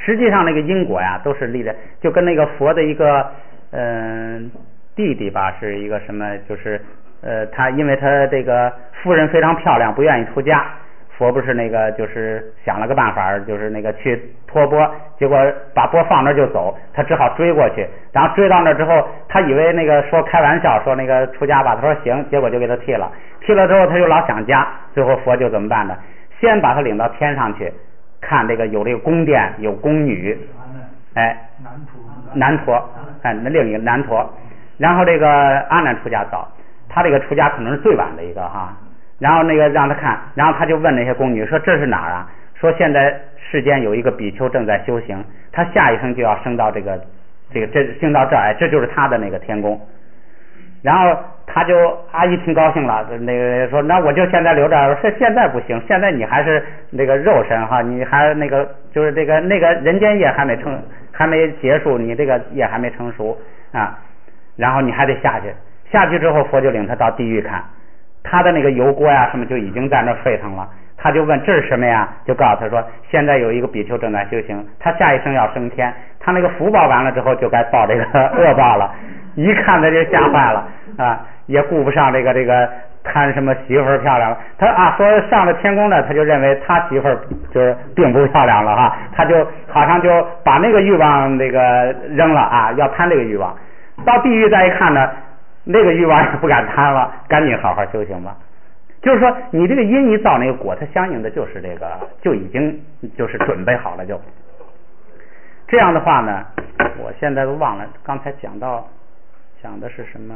实际上那个因果呀都是立的，就跟那个佛的一个弟弟吧，是一个什么，就是他因为他这个夫人非常漂亮，不愿意出家，佛不是那个就是想了个办法，就是那个去托钵，结果把钵放那就走，他只好追过去，然后追到那之后，他以为那个说开玩笑说那个出家吧，他说行，结果就给他踢了之后他就老想家，最后佛就怎么办呢？先把他领到天上去，看这个有这个宫殿有宫女，哎，南陀，哎，那另一个南陀，然后这个阿难出家早，他这个出家可能是最晚的一个哈。然后那个让他看，然后他就问那些宫女说这是哪儿啊？说现在世间有一个比丘正在修行，他下一生就要升到这升到这儿，哎，这就是他的那个天宫。然后他就阿姨挺高兴了，那个说那我就现在留着，说现在不行，现在你还是那个肉身哈，你还那个就是那个人间业还没结束，你这个业还没成熟啊，然后你还得下去之后佛就领他到地狱看。他的那个油锅呀什么就已经在那沸腾了，他就问这是什么呀？就告诉他说现在有一个比丘正在修行，他下一生要升天，他那个福报完了之后就该报这个恶报了。一看他就吓坏了啊，也顾不上这个看什么媳妇儿漂亮了，他说上了天宫呢，他就认为他媳妇儿就是并不漂亮了哈，他就好像就把那个欲望那个扔了啊，要贪这个欲望。到地狱再一看呢，那个欲望也不敢贪了，赶紧好好修行吧。就是说你这个因你造那个果，它相应的就是这个就已经就是准备好了，就这样的话呢，我现在都忘了刚才讲的是什么，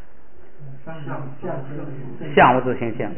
相无自性性，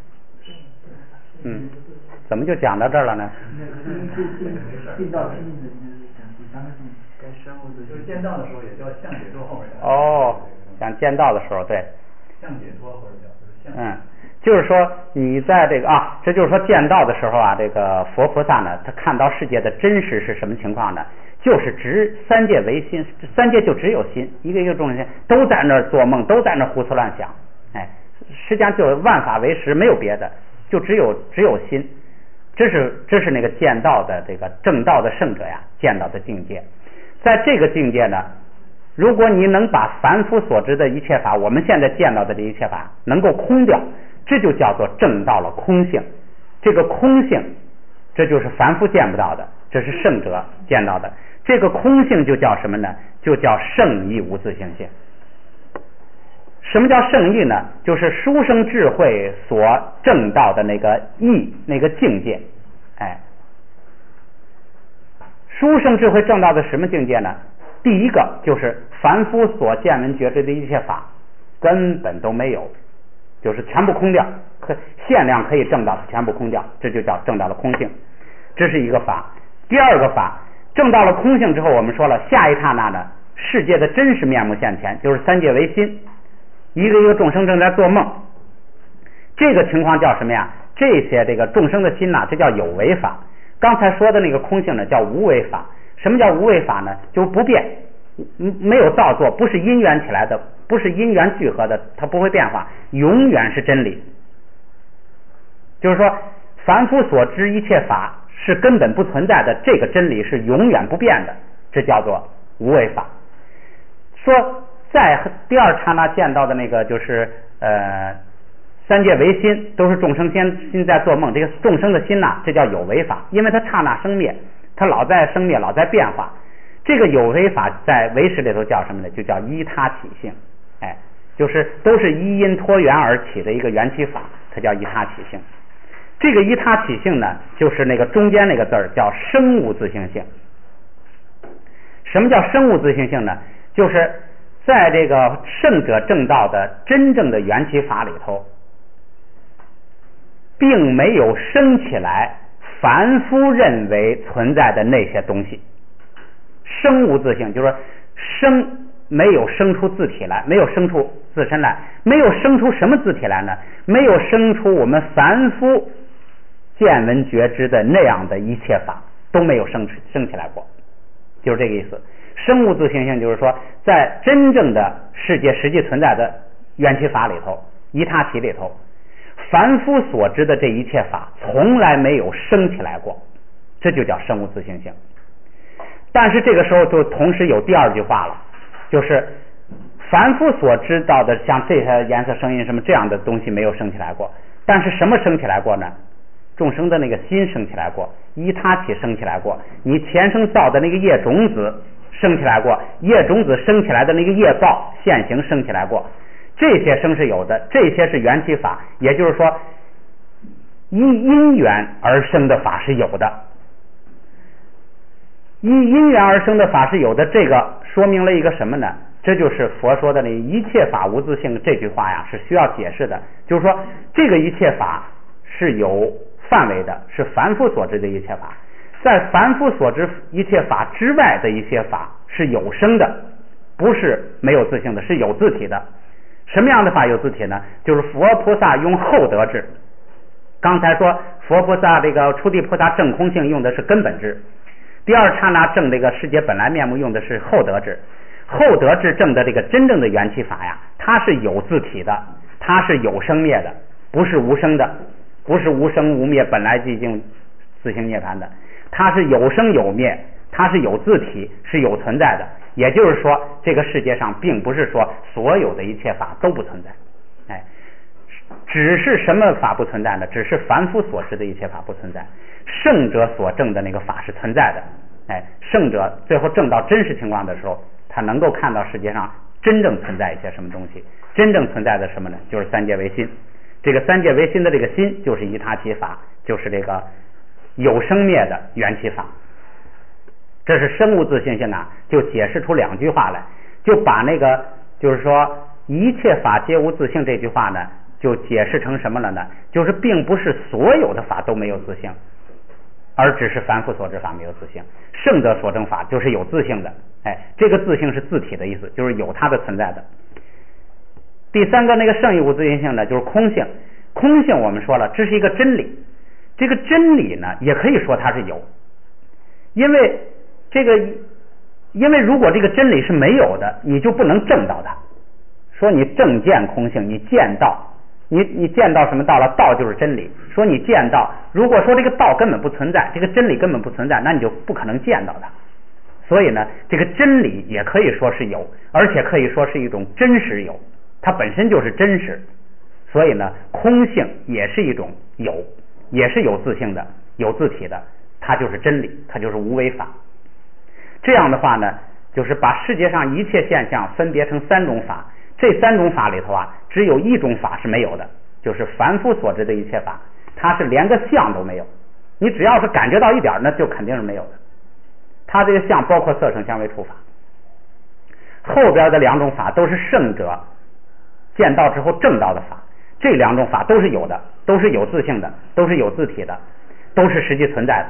怎么就讲到这儿了呢？ 进到心意的讲第三个境界，跟生物的就是见道的时候也叫相解脱，后面讲讲见道的时候，对， 相解脱或者叫就是相。 就是说你在这个这就是说见道的时候啊，这个佛菩萨呢，他看到世界的真实是什么情况呢？就是三界为心，三界就只有心，一个众生心都在那儿做梦，都在那儿胡思乱想，哎，实际上就是万法为实，没有别的，就只有心。这是那个见道的这个正道的圣者呀见到的境界。在这个境界呢，如果你能把凡夫所知的一切法，我们现在见到的这一切法能够空掉，这就叫做证到了空性。这个空性，这就是凡夫见不到的，这是圣者见到的。这个空性就叫什么呢？就叫圣义无自性性。什么叫圣义呢？就是殊胜智慧所证到的那个义，那个境界。哎，殊胜智慧证到的什么境界呢？第一个就是凡夫所见闻觉知的一切法根本都没有，就是全部空掉，限量可以证到全部空掉，这就叫证到了空性。这是一个法。第二个法，证到了空性之后，我们说了下一刹那呢，世界的真实面目现前，就是三界为心，一个众生正在做梦。这个情况叫什么呀？这些这个众生的心这叫有为法。刚才说的那个空性呢叫无为法。什么叫无为法呢？就是不变，没有造作，不是因缘起来的，不是因缘聚合的，它不会变化，永远是真理。就是说凡夫所知一切法是根本不存在的，这个真理是永远不变的，这叫做无为法。说在第二刹那见到的那个就是三界为心，都是众生心在做梦，这个众生的心这叫有为法，因为它刹那生灭，它老在生灭，老在变化。这个有为法在唯识里头叫什么呢？就叫依他起性。哎，就是都是依因托缘而起的一个缘起法，它叫依他起性。这个依他起性呢，就是那个中间那个字儿叫生物自性性。什么叫生物自性性呢？就是在这个圣者正道的真正的缘起法里头，并没有生起来凡夫认为存在的那些东西。生无自性，就是说生没有生出自体来，没有生出自身来，没有生出什么自体来呢？没有生出我们凡夫见闻觉知的那样的一切法，都没有生起来过，就是这个意思。生物自性性就是说，在真正的世界实际存在的缘起法里头，依他起里头，凡夫所知的这一切法从来没有生起来过，这就叫生物自性性。 但是这个时候就同时有第二句话了，就是凡夫所知道的像这些颜色声音什么这样的东西没有升起来过，但是什么升起来过呢？众生的那个心升起来过，依他起升起来过，你前生造的那个业种子升起来过，业种子升起来的那个业报现行升起来过，这些生是有的，这些是缘起法，也就是说依因缘而生的法是有的，依因缘而生的法是有的，这个说明了一个什么呢？这就是佛说的那一切法无自性这句话呀，是需要解释的。就是说这个一切法是有范围的，是凡夫所知的一切法，在凡夫所知一切法之外的一些法是有生的，不是没有自性的，是有自体的。什么样的法有自体呢？就是佛菩萨用后得智。刚才说佛菩萨这个初地菩萨证空性用的是根本智，第二刹那证这个世界本来面目用的是后得智。后得智证的这个真正的缘起法呀，它是有自体的，它是有生灭的，不是无生的，不是无生无灭本来寂静自性涅槃的，它是有生有灭，它是有自体，是有存在的。也就是说这个世界上并不是说所有的一切法都不存在，只是什么法不存在呢？只是凡夫所知的一切法不存在，圣者所证的那个法是存在的。圣者最后证到真实情况的时候，他能够看到世界上真正存在一些什么东西，真正存在的什么呢？就是三界唯心。这个三界唯心的这个心就是依他起法，就是这个有生灭的缘起法。这是生物自性性啊，就解释出两句话来，就把那个就是说一切法皆无自性这句话呢，就解释成什么了呢？就是并不是所有的法都没有自性，而只是凡夫所知法没有自性，圣者所证法就是有自性的。这个自性是自体的意思，就是有它的存在的。第三个那个圣义无自性呢，就是空性。空性我们说了，这是一个真理，这个真理呢也可以说它是有，因为如果这个真理是没有的，你就不能证到它。说你证见空性，你见到，你见到什么道了？道就是真理。说你见到，如果说这个道根本不存在，这个真理根本不存在，那你就不可能见到它。所以呢，这个真理也可以说是有，而且可以说是一种真实有，它本身就是真实。所以呢，空性也是一种有，也是有自性的，有自体的，它就是真理，它就是无为法。这样的话呢，就是把世界上一切现象分别成三种法，这三种法里头啊，只有一种法是没有的，就是凡夫所知的一切法，它是连个相都没有。你只要是感觉到一点，那就肯定是没有的。它这个相包括色声香味触法，后边的两种法都是圣者见到之后证到的法，这两种法都是有的，都是有自性的，都是有自体的，都是实际存在的。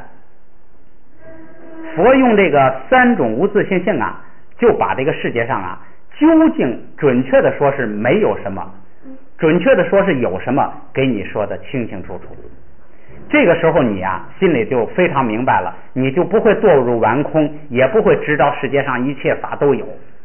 佛用这个三种无自性性啊，就把这个世界上啊，究竟准确的说是没有什么，准确的说是有什么，给你说的清清楚楚。这个时候你啊，心里就非常明白了，你就不会堕入顽空，也不会知道世界上一切法都有。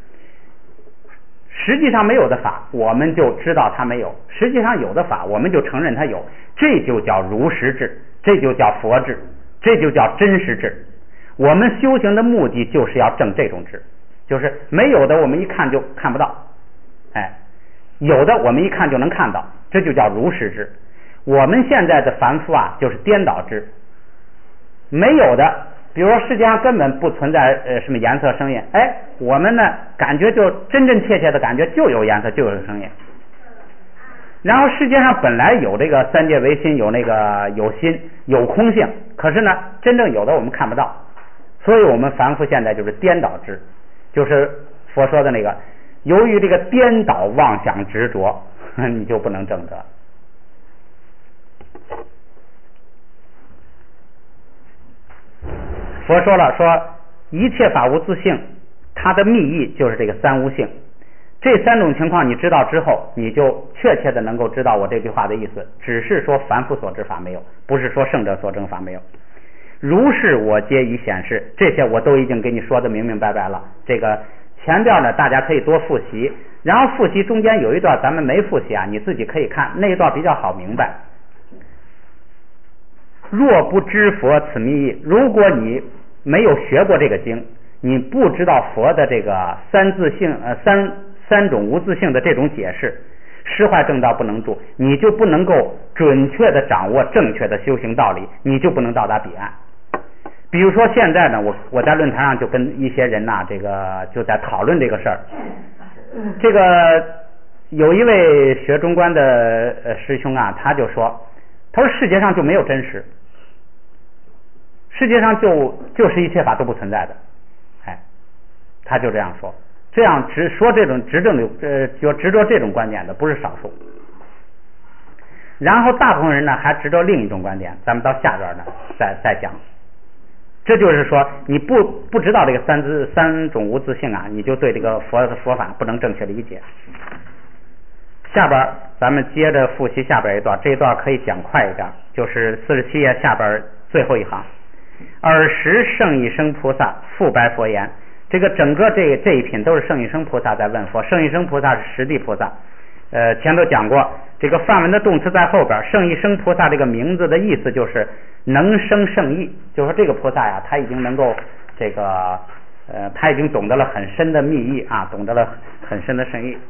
实际上没有的法，我们就知道它没有；实际上有的法，我们就承认它有。这就叫如实智，这就叫佛智，这就叫真实智。我们修行的目的就是要证这种智，就是没有的我们一看就看不到，有的我们一看就能看到，这就叫如实智。我们现在的凡夫啊，就是颠倒智，没有的，比如说世界上根本不存在什么颜色声音，我们呢感觉就真真切切的感觉就有颜色就有声音。然后世界上本来有这个三界唯心，有那个有心有空性，可是呢真正有的我们看不到，所以我们凡夫现在就是颠倒智，就是佛说的那个，由于这个颠倒妄想执着，你就不能证得。佛说了，说一切法无自性，它的密意就是这个三无性。这三种情况你知道之后，你就确切的能够知道我这句话的意思，只是说凡夫所知法没有，不是说圣者所证法没有。如是我皆已显示，这些我都已经给你说的明明白白了。这个前边呢大家可以多复习，然后复习中间有一段咱们没复习啊，你自己可以看那一段比较好明白。若不知佛此密意，如果你没有学过这个经， 你不知道佛的这个三种无自性的这种解释，失坏正道不能住，你就不能够准确的掌握正确的修行道理，你就不能到达彼岸。比如说现在呢，我在论坛上就跟一些人呐，这个就在讨论这个事儿。这个有一位学中观的师兄啊，他就说，他说世界上就没有真实，世界上就是一切法都不存在的，哎，他就这样说。这样只说这种执着这种观点的不是少数。然后大部分人呢还执着另一种观点，咱们到下边呢再讲。这就是说，你不知道这个三种无自性啊，你就对这个佛法不能正确理解。下边咱们接着复习下边一段，这一段可以讲快一点，就是47页下边最后一行。尔时圣一生菩萨复白佛言，这个整个这一品都是圣一生菩萨在问佛。圣一生菩萨是实地菩萨，前头讲过，这个梵文的动词在后边。圣一生菩萨这个名字的意思就是能生圣意，就是说这个菩萨呀，他已经能够这个他已经懂得了很深的密意啊，懂得了很深的圣意。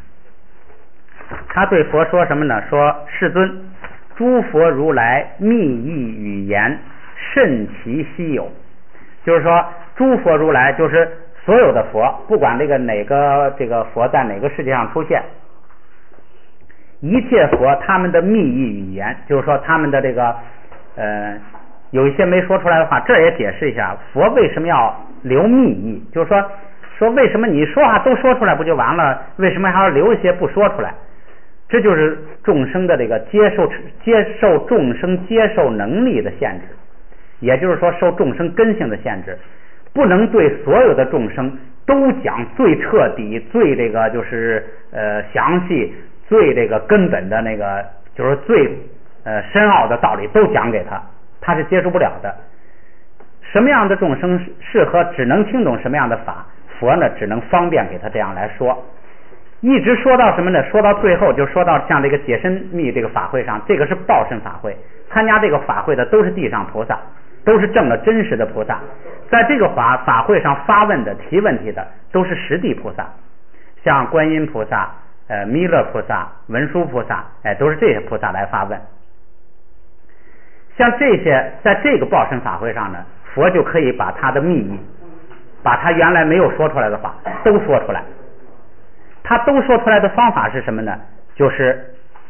他对佛说什么呢？说世尊，诸佛如来密意语言甚其稀有。就是说诸佛如来就是所有的佛，不管哪个佛在哪个世界上出现，一切佛他们的密意语言，就是说他们的这个有一些没说出来的话，这也解释一下佛为什么要留密意，就是说为什么你说话都说出来不就完了，为什么还要留一些不说出来？这就是众生的这个接受众生接受能力的限制，也就是说受众生根性的限制，不能对所有的众生都讲最彻底、最这个就是详细、最这个根本的那个就是最深奥的道理都讲给他，他是接受不了的。什么样的众生适合只能听懂什么样的法，佛呢只能方便给他这样来说。一直说到什么呢？说到最后就说到像这个解深密这个法会上，这个是报身法会，参加这个法会的都是地上菩萨，都是证了真实的菩萨。在这个法会上发问的提问题的都是实地菩萨，像观音菩萨、弥勒菩萨、文殊菩萨，都是这些菩萨来发问。像这些在这个报身法会上呢，佛就可以把他的密意，把他原来没有说出来的话都说出来。他都说出来的方法是什么呢？就是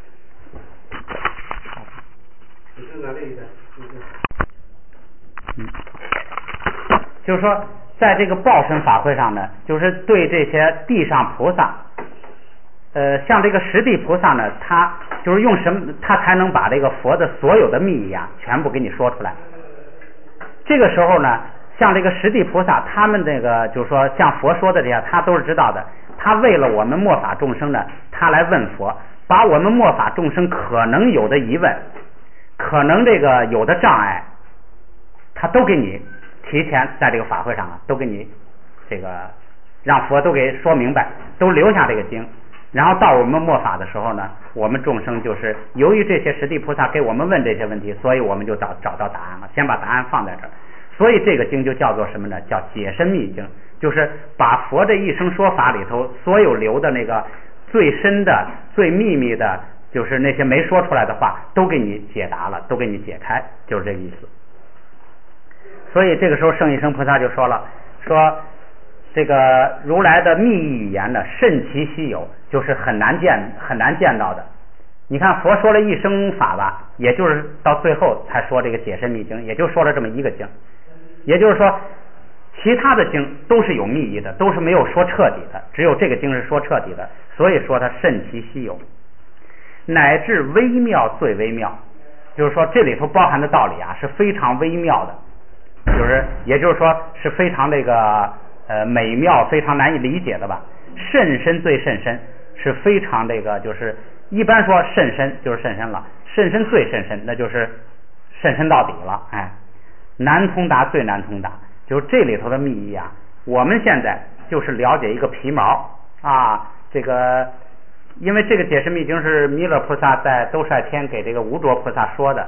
就是说在这个报身法会上呢，就是对这些地上菩萨像这个实地菩萨呢，他就是用什么他才能把这个佛的所有的密意啊全部给你说出来。这个时候呢，像这个实地菩萨他们这个就是说像佛说的这些他都是知道的，他为了我们末法众生呢，他来问佛，把我们末法众生可能有的疑问，可能这个有的障碍，他都给你提前在这个法会上啊，都给你这个让佛都给说明白，都留下这个经。然后到我们末法的时候呢，我们众生就是由于这些实地菩萨给我们问这些问题，所以我们就找到答案了，先把答案放在这儿。所以这个经就叫做什么呢？叫解深密经，就是把佛这一生说法里头所有留的那个最深的、最秘密的，就是那些没说出来的话，都给你解答了，都给你解开，就是这个意思。所以这个时候圣一生菩萨就说了，说这个如来的密意语言呢，甚其稀有，就是很难见到的。你看佛说了一生法吧，也就是到最后才说这个解深密经，也就说了这么一个经。也就是说其他的经都是有密意的，都是没有说彻底的，只有这个经是说彻底的，所以说它甚其稀有，乃至微妙最微妙，就是说这里头包含的道理啊是非常微妙的，就是也就是说是非常这个美妙，非常难以理解的吧。甚深最甚深是非常这个，就是一般说甚深就是甚深了，甚深最甚深那就是甚深到底了，难通达最难通达，就是这里头的密意啊，我们现在就是了解一个皮毛啊。这个因为这个解释密经是弥勒菩萨在兜率天给这个无着菩萨说的，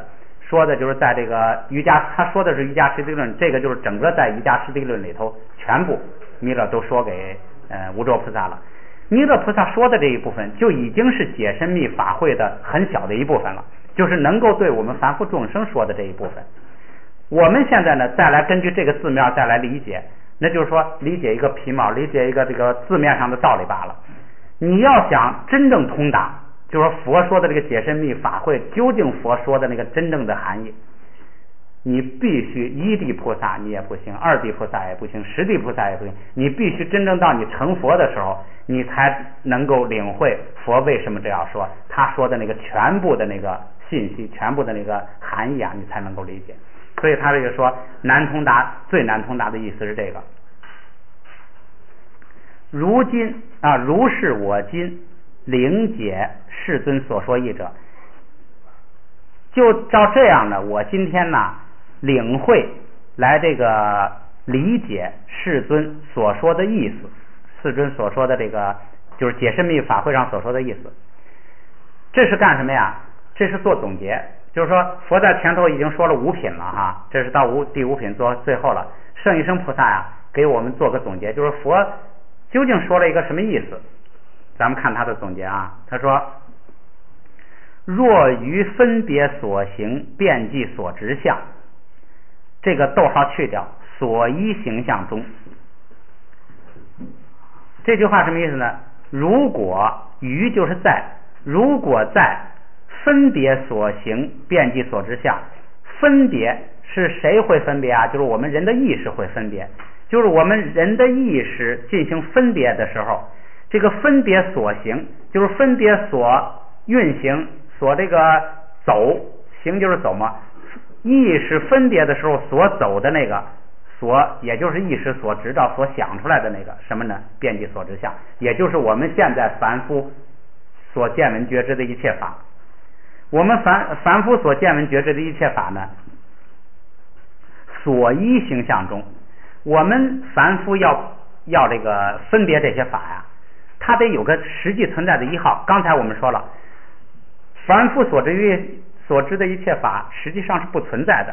说的就是在这个瑜伽，他说的是瑜伽师地论，这个就是整个在瑜伽师地论里头全部弥勒都说给无著菩萨了。弥勒菩萨说的这一部分就已经是解深密法会的很小的一部分了，就是能够对我们凡夫众生说的这一部分。我们现在呢再来根据这个字面再来理解，那就是说理解一个皮毛，理解一个这个字面上的道理罢了。你要想真正通达，就是说佛说的这个解深密法会究竟佛说的那个真正的含义，你必须一地菩萨你也不行，二地菩萨也不行，十地菩萨也不行，你必须真正到你成佛的时候，你才能够领会佛为什么这样说，他说的那个全部的那个信息，全部的那个含义啊，你才能够理解。所以他这个说难通达，最难通达的意思是这个。如是我今领解世尊所说义者，就照这样的，我今天呢领会来这个理解世尊所说的意思，世尊所说的这个就是解深密法会上所说的意思。这是干什么呀？这是做总结，就是说佛在前头已经说了五品了哈，这是到第五品做最后了。圣一生菩萨呀给我们做个总结，就是佛究竟说了一个什么意思。咱们看他的总结啊，他说若于分别所行遍计所执相，这个逗号去掉，所依形象中。这句话什么意思呢？如果于就是在，如果在分别所行遍计所执相，分别是谁会分别啊？就是我们人的意识会分别，就是我们人的意识进行分别的时候，这个分别所行就是分别所运行，所这个走，行就是走嘛，意识分别的时候所走的那个也就是意识所知道所想出来的那个什么呢？遍计所知相，也就是我们现在凡夫所见闻觉知的一切法。我们凡夫所见闻觉知的一切法呢，所依形象中，我们凡夫要这个分别这些法呀，它得有个实际存在的一号。刚才我们说了，凡夫所知的一切法实际上是不存在的。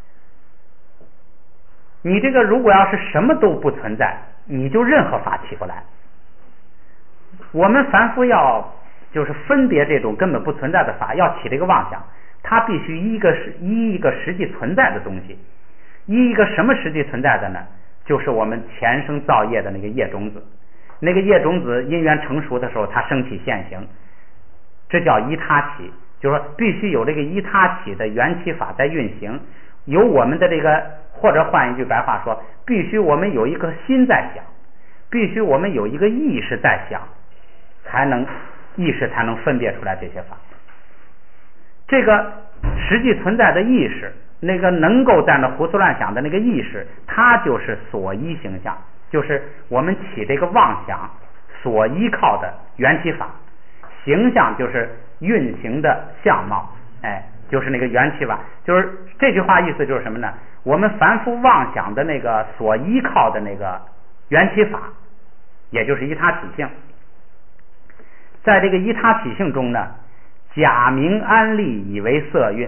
你这个如果要是什么都不存在，你就任何法起不来。我们凡夫要就是分别这种根本不存在的法，要起这个妄想，它必须依一个实际存在的东西。依一个什么实际存在的呢？就是我们前生造业的那个业种子。那个业种子因缘成熟的时候，它升起现行，这叫依他起，就是说必须有这个依他起的缘起法在运行，有我们的这个，或者换一句白话说，必须我们有一颗心在想，必须我们有一个意识在想，意识才能分别出来这些法。这个实际存在的意识，那个能够在那胡思乱想的那个意识，它就是所依形象，就是我们起这个妄想所依靠的缘起法。形象就是运行的相貌，就是那个缘起法。就是这句话意思就是什么呢？我们凡夫妄想的那个所依靠的那个缘起法，也就是依他体性。在这个依他体性中呢，假名安立以为色蕴，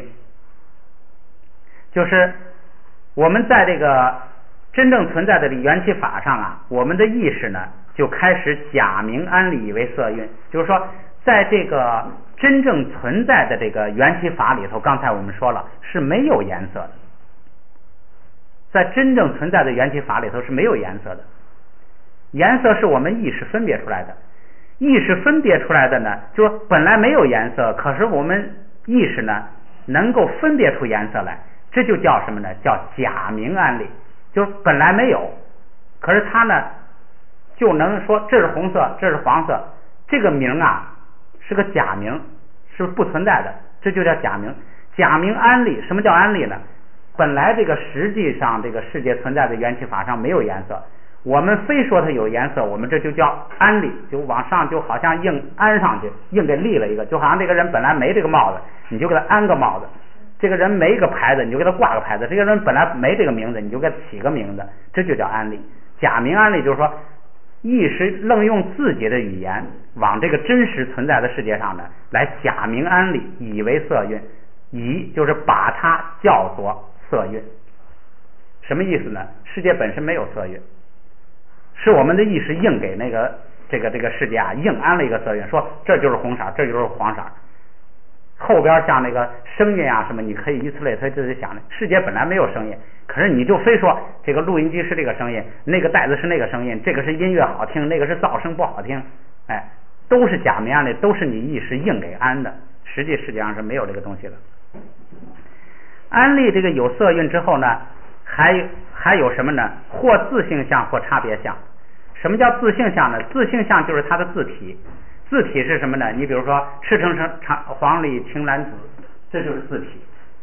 就是我们在这个真正存在的缘起法上啊，我们的意识呢就开始假名安立以为色蕴，就是说在这个真正存在的这个缘起法里头，刚才我们说了是没有颜色的，在真正存在的缘起法里头是没有颜色的，颜色是我们意识分别出来的。意识分别出来的呢，就是本来没有颜色，可是我们意识呢能够分别出颜色来，这就叫什么呢？叫假名安立，就是本来没有，可是它呢就能说这是红色，这是黄色，这个名啊是个假名，是不存在的，这就叫假名。假名安立，什么叫安立呢？本来这个实际上这个世界存在的缘起法上没有颜色，我们非说它有颜色，我们这就叫安立，就往上就好像硬安上去，硬给立了一个，就好像这个人本来没这个帽子，你就给他安个帽子；这个人没一个牌子，你就给他挂个牌子；这个人本来没这个名字，你就给他起个名字，这就叫安立。假名安立就是说，意识愣用自己的语言往这个真实存在的世界上呢来假名安立，以为色蕴， 以就是把它叫做色蕴。什么意思呢？世界本身没有色蕴，是我们的意识硬给那个这个世界啊硬安了一个色蕴，说这就是红色，这就是黄色。后边像那个声音啊什么，你可以以此类推，自己想的。世界本来没有声音，可是你就非说这个录音机是这个声音，那个袋子是那个声音，这个是音乐好听，那个是噪声不好听，哎，都是假名安的，都是你意识硬给安的。实际上是没有这个东西的。安立这个有色蕴之后呢，还有什么呢？或自性相，或差别相。什么叫自性相呢？自性相就是它的自体。自体是什么呢？你比如说赤橙黄绿青蓝紫，这就是自体。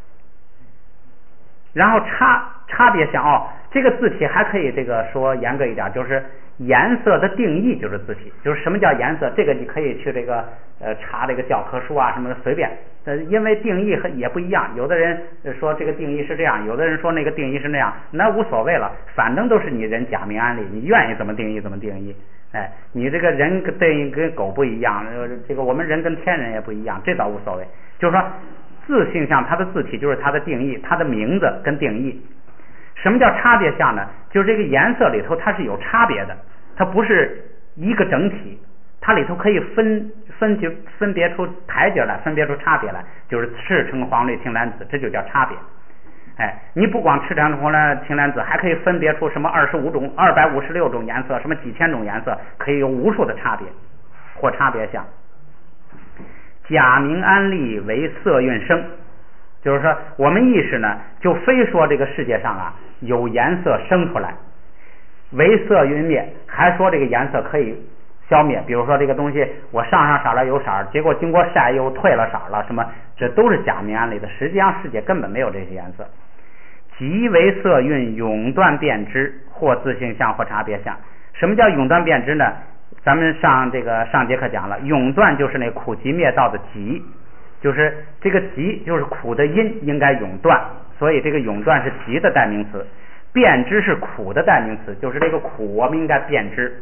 然后差别相这个自体还可以这个说严格一点，就是颜色的定义就是自体。就是什么叫颜色？这个你可以去这个查这个教科书啊什么的随便。因为定义也不一样，有的人说这个定义是这样，有的人说那个定义是那样，那无所谓了，反正都是你人假名安理，你愿意怎么定义怎么定义。哎，你这个人跟狗不一样，这个我们人跟天人也不一样，这倒无所谓。就是说自性相，它的字体就是它的定义，它的名字跟定义。什么叫差别相呢？就是这个颜色里头它是有差别的，它不是一个整体，它里头可以分别出台阶来，分别出差别来，就是赤橙黄绿青蓝紫，这就叫差别。哎，你不光赤橙黄蓝青蓝紫，还可以分别出什么256种颜色，什么几千种颜色，可以有无数的差别或差别相。假名安立为色蕴生，就是说我们意识呢，就非说这个世界上啊有颜色生出来，为色蕴灭，还说这个颜色可以消灭。比如说这个东西我上色了有色，结果经过晒又褪了色了，什么这都是假名安立的。实际上世界根本没有这些颜色。即为色蕴永断变之，或自性相，或差别相。什么叫永断变之呢？咱们上节课讲了，永断就是那苦集灭道的集，就是这个集就是苦的因应该永断，所以这个永断是集的代名词。变之是苦的代名词，就是这个苦我们应该变之。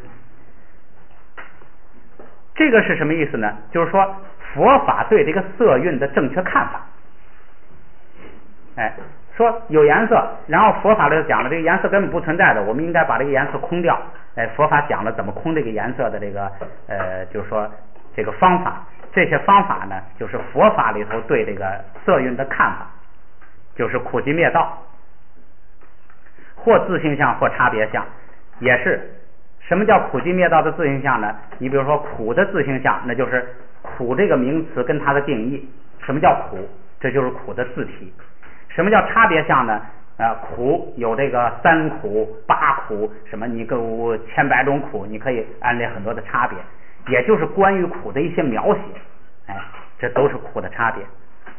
这个是什么意思呢？就是说佛法对这个色蕴的正确看法。哎，说有颜色，然后佛法里讲了这个颜色根本不存在的，我们应该把这个颜色空掉。哎，佛法讲了怎么空这个颜色的这个就是说这个方法，这些方法呢，就是佛法里头对这个色蕴的看法，就是苦集灭道，或自性相，或差别相，也是。什么叫苦集灭道的自性相呢？你比如说苦的自性相，那就是苦这个名词跟它的定义。什么叫苦？这就是苦的自体。什么叫差别相呢？苦有这个3苦、8苦，什么你够千百种苦，你可以安列很多的差别，也就是关于苦的一些描写。哎，这都是苦的差别。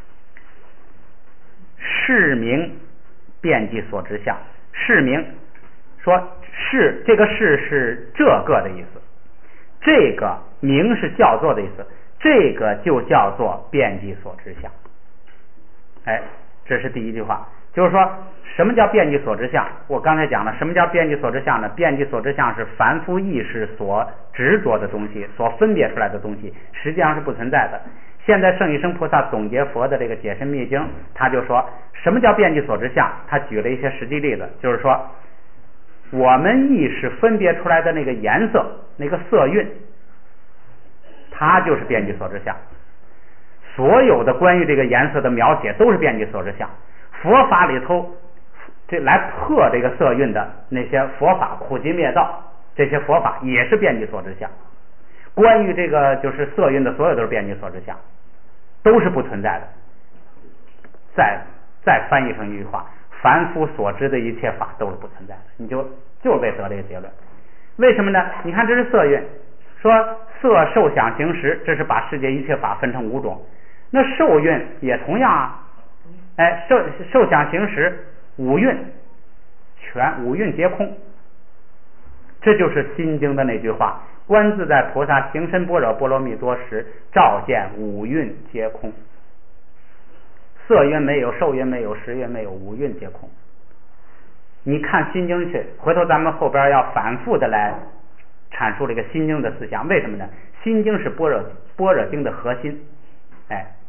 是名遍计所知相，是名说是这个是这个的意思，这个名是叫做的意思，这个就叫做遍计所知相。哎，这是第一句话，就是说什么叫遍计所知相？我刚才讲了，什么叫遍计所知相呢？遍计所知相是凡夫意识所执着的东西，所分别出来的东西，实际上是不存在的。现在圣一生菩萨总结佛的这个解深密经，他就说什么叫遍计所知相？他举了一些实际例子，就是说我们意识分别出来的那个颜色，那个色蕴，它就是遍计所知相。所有的关于这个颜色的描写都是遍计所知相。佛法里头这来破这个色蕴的那些佛法，苦集灭道这些佛法也是遍计所知相。关于这个就是色蕴的所有都是遍计所知相，都是不存在的。再翻译成一句话，凡夫所知的一切法都是不存在的，你就是为得这个结论。为什么呢？你看这是色蕴，说色受想行识，这是把世界一切法分成5种。那受蕴也同样啊，哎，受想行识5蕴全5蕴皆空，这就是心经的那句话：观自在菩萨行深般若波罗蜜多时，照见5蕴皆空。色蕴没有，受蕴没有，识蕴没有，5蕴皆空。你看心经去，回头咱们后边要反复的来阐述这个心经的思想。为什么呢？心经是般若经的核心。哎，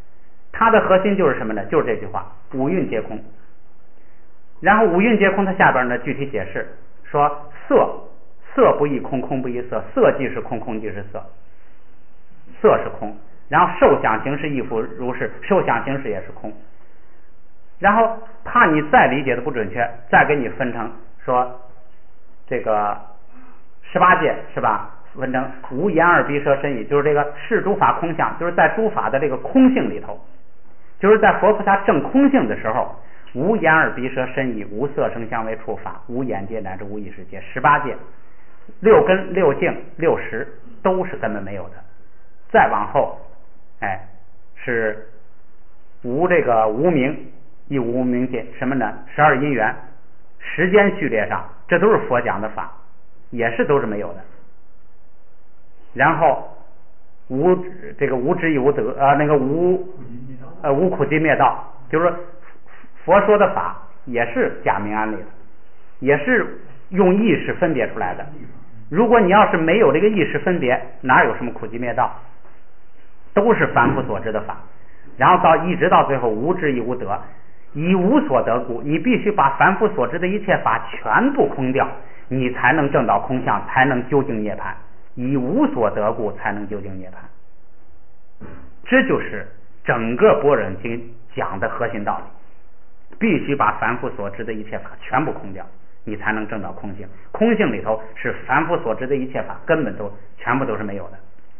它的核心就是什么呢？就是这句话，五蕴皆空。然后五蕴皆空，它下边呢具体解释说，色不异空，空不异色，色即是空，空即是色，色是空。然后受想行识亦复如是，受想行识也是空。然后怕你再理解的不准确，再给你分成说这个18界是吧？分成无眼耳鼻舌身意，就是这个是诸法空相，就是在诸法的这个空性里头，就是在佛菩萨证空性的时候，无眼耳鼻舌身意，无色声香味触法，无眼界乃至无意识界，18界6根6性6识都是根本没有的。再往后是无这个无明，亦无明界，什么呢？12因缘，时间序列上这都是佛讲的法，也是都是没有的。然后无这个无智亦无得那个无苦集灭道，就是说佛说的法也是假名安立的，也是用意识分别出来的。如果你要是没有这个意识分别，哪有什么苦集灭道？都是凡夫所知的法。然后一直到最后无智亦无得，以无所得故，你必须把凡夫所知的一切法全部空掉，你才能证到空相，才能究竟涅槃。以无所得故，才能究竟涅槃。这就是整个般若经讲的核心道理，必须把凡夫所知的一切法全部空掉，你才能证到空性。空性里头是凡夫所知的一切法根本都全部都是没有的，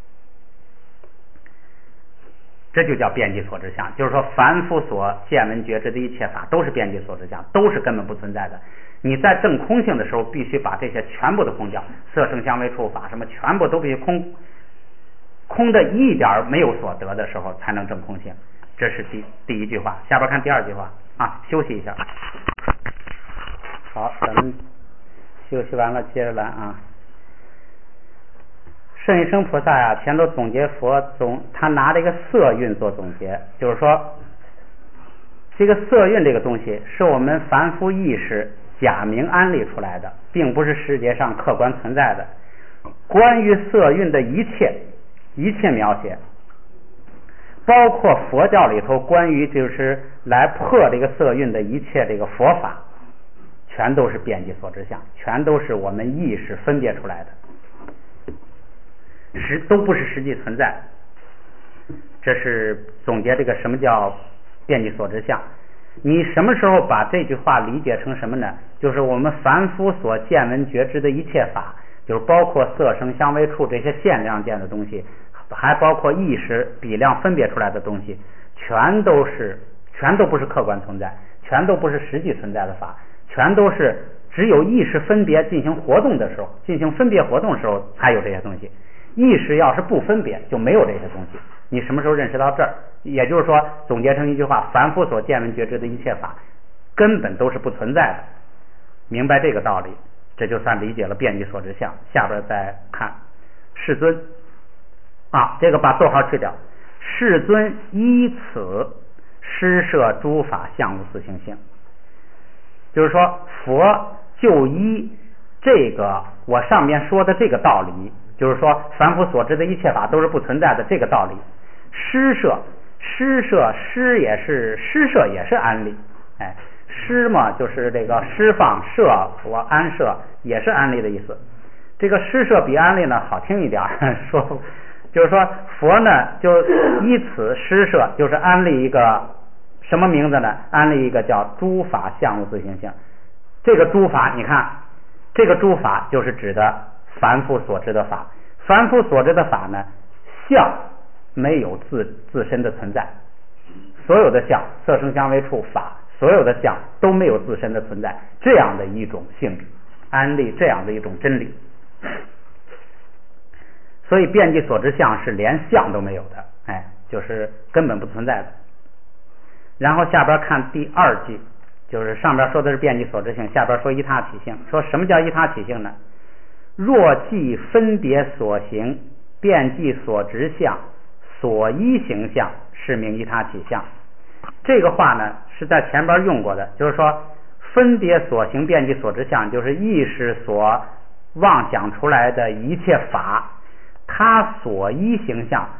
这就叫遍计所知相。就是说凡夫所见闻觉知的一切法都是遍计所知相，都是根本不存在的。你在证空性的时候必须把这些全部都空掉，色声香味触法什么全部都必须空的一点没有所得的时候才能证空性。这是第一句话。下边看第二句话啊，休息一下。好，咱们休息完了接着来啊。圣一生菩萨呀，前头总结佛他拿这个色蕴做总结，就是说这个色蕴这个东西是我们凡夫意识假名安立出来的，并不是世界上客观存在的。关于色蕴的一切描写，包括佛教里头关于就是来破这个色蕴的一切这个佛法，全都是遍计所知相，全都是我们意识分别出来的，都不是实际存在。这是总结这个什么叫遍计所知相。你什么时候把这句话理解成什么呢？就是我们凡夫所见闻觉知的一切法，就是包括色声香味触这些限量见的东西，还包括意识比量分别出来的东西，全都不是客观存在，全都不是实际存在的法，全都是只有意识分别进行活动的时候，进行分别活动的时候才有这些东西。意识要是不分别，就没有这些东西。你什么时候认识到这儿？也就是说，总结成一句话，凡夫所见闻觉知的一切法根本都是不存在的。明白这个道理，这就算理解了遍计所知相。下边再看世尊啊，这个把逗号去掉。世尊依此施设诸法相无自性性，就是说佛就依这个我上面说的这个道理，就是说凡夫所知的一切法都是不存在的这个道理，施设施也是安立，施嘛就是这个释放，设我安设也是安立的意思。这个施设比安立呢好听一点，说就是说佛呢就依此施设，就是安立一个什么名字呢？安立一个叫诸法相无自性性。这个诸法，你看这个诸法就是指的凡夫所知的法。凡夫所知的法呢，相没有自身的存在，所有的相色声香味触法，所有的相都没有自身的存在，这样的一种性质，安立这样的一种真理。所以遍计所知相是连相都没有的，就是根本不存在的。然后下边看第二句，就是上边说的是遍计所知性，下边说依他起性。说什么叫依他起性呢？若即分别所行，遍计所知相，所依行相，是名依他起相。这个话呢是在前边用过的，就是说分别所行遍计所知相，就是意识所妄想出来的一切法，它所依行相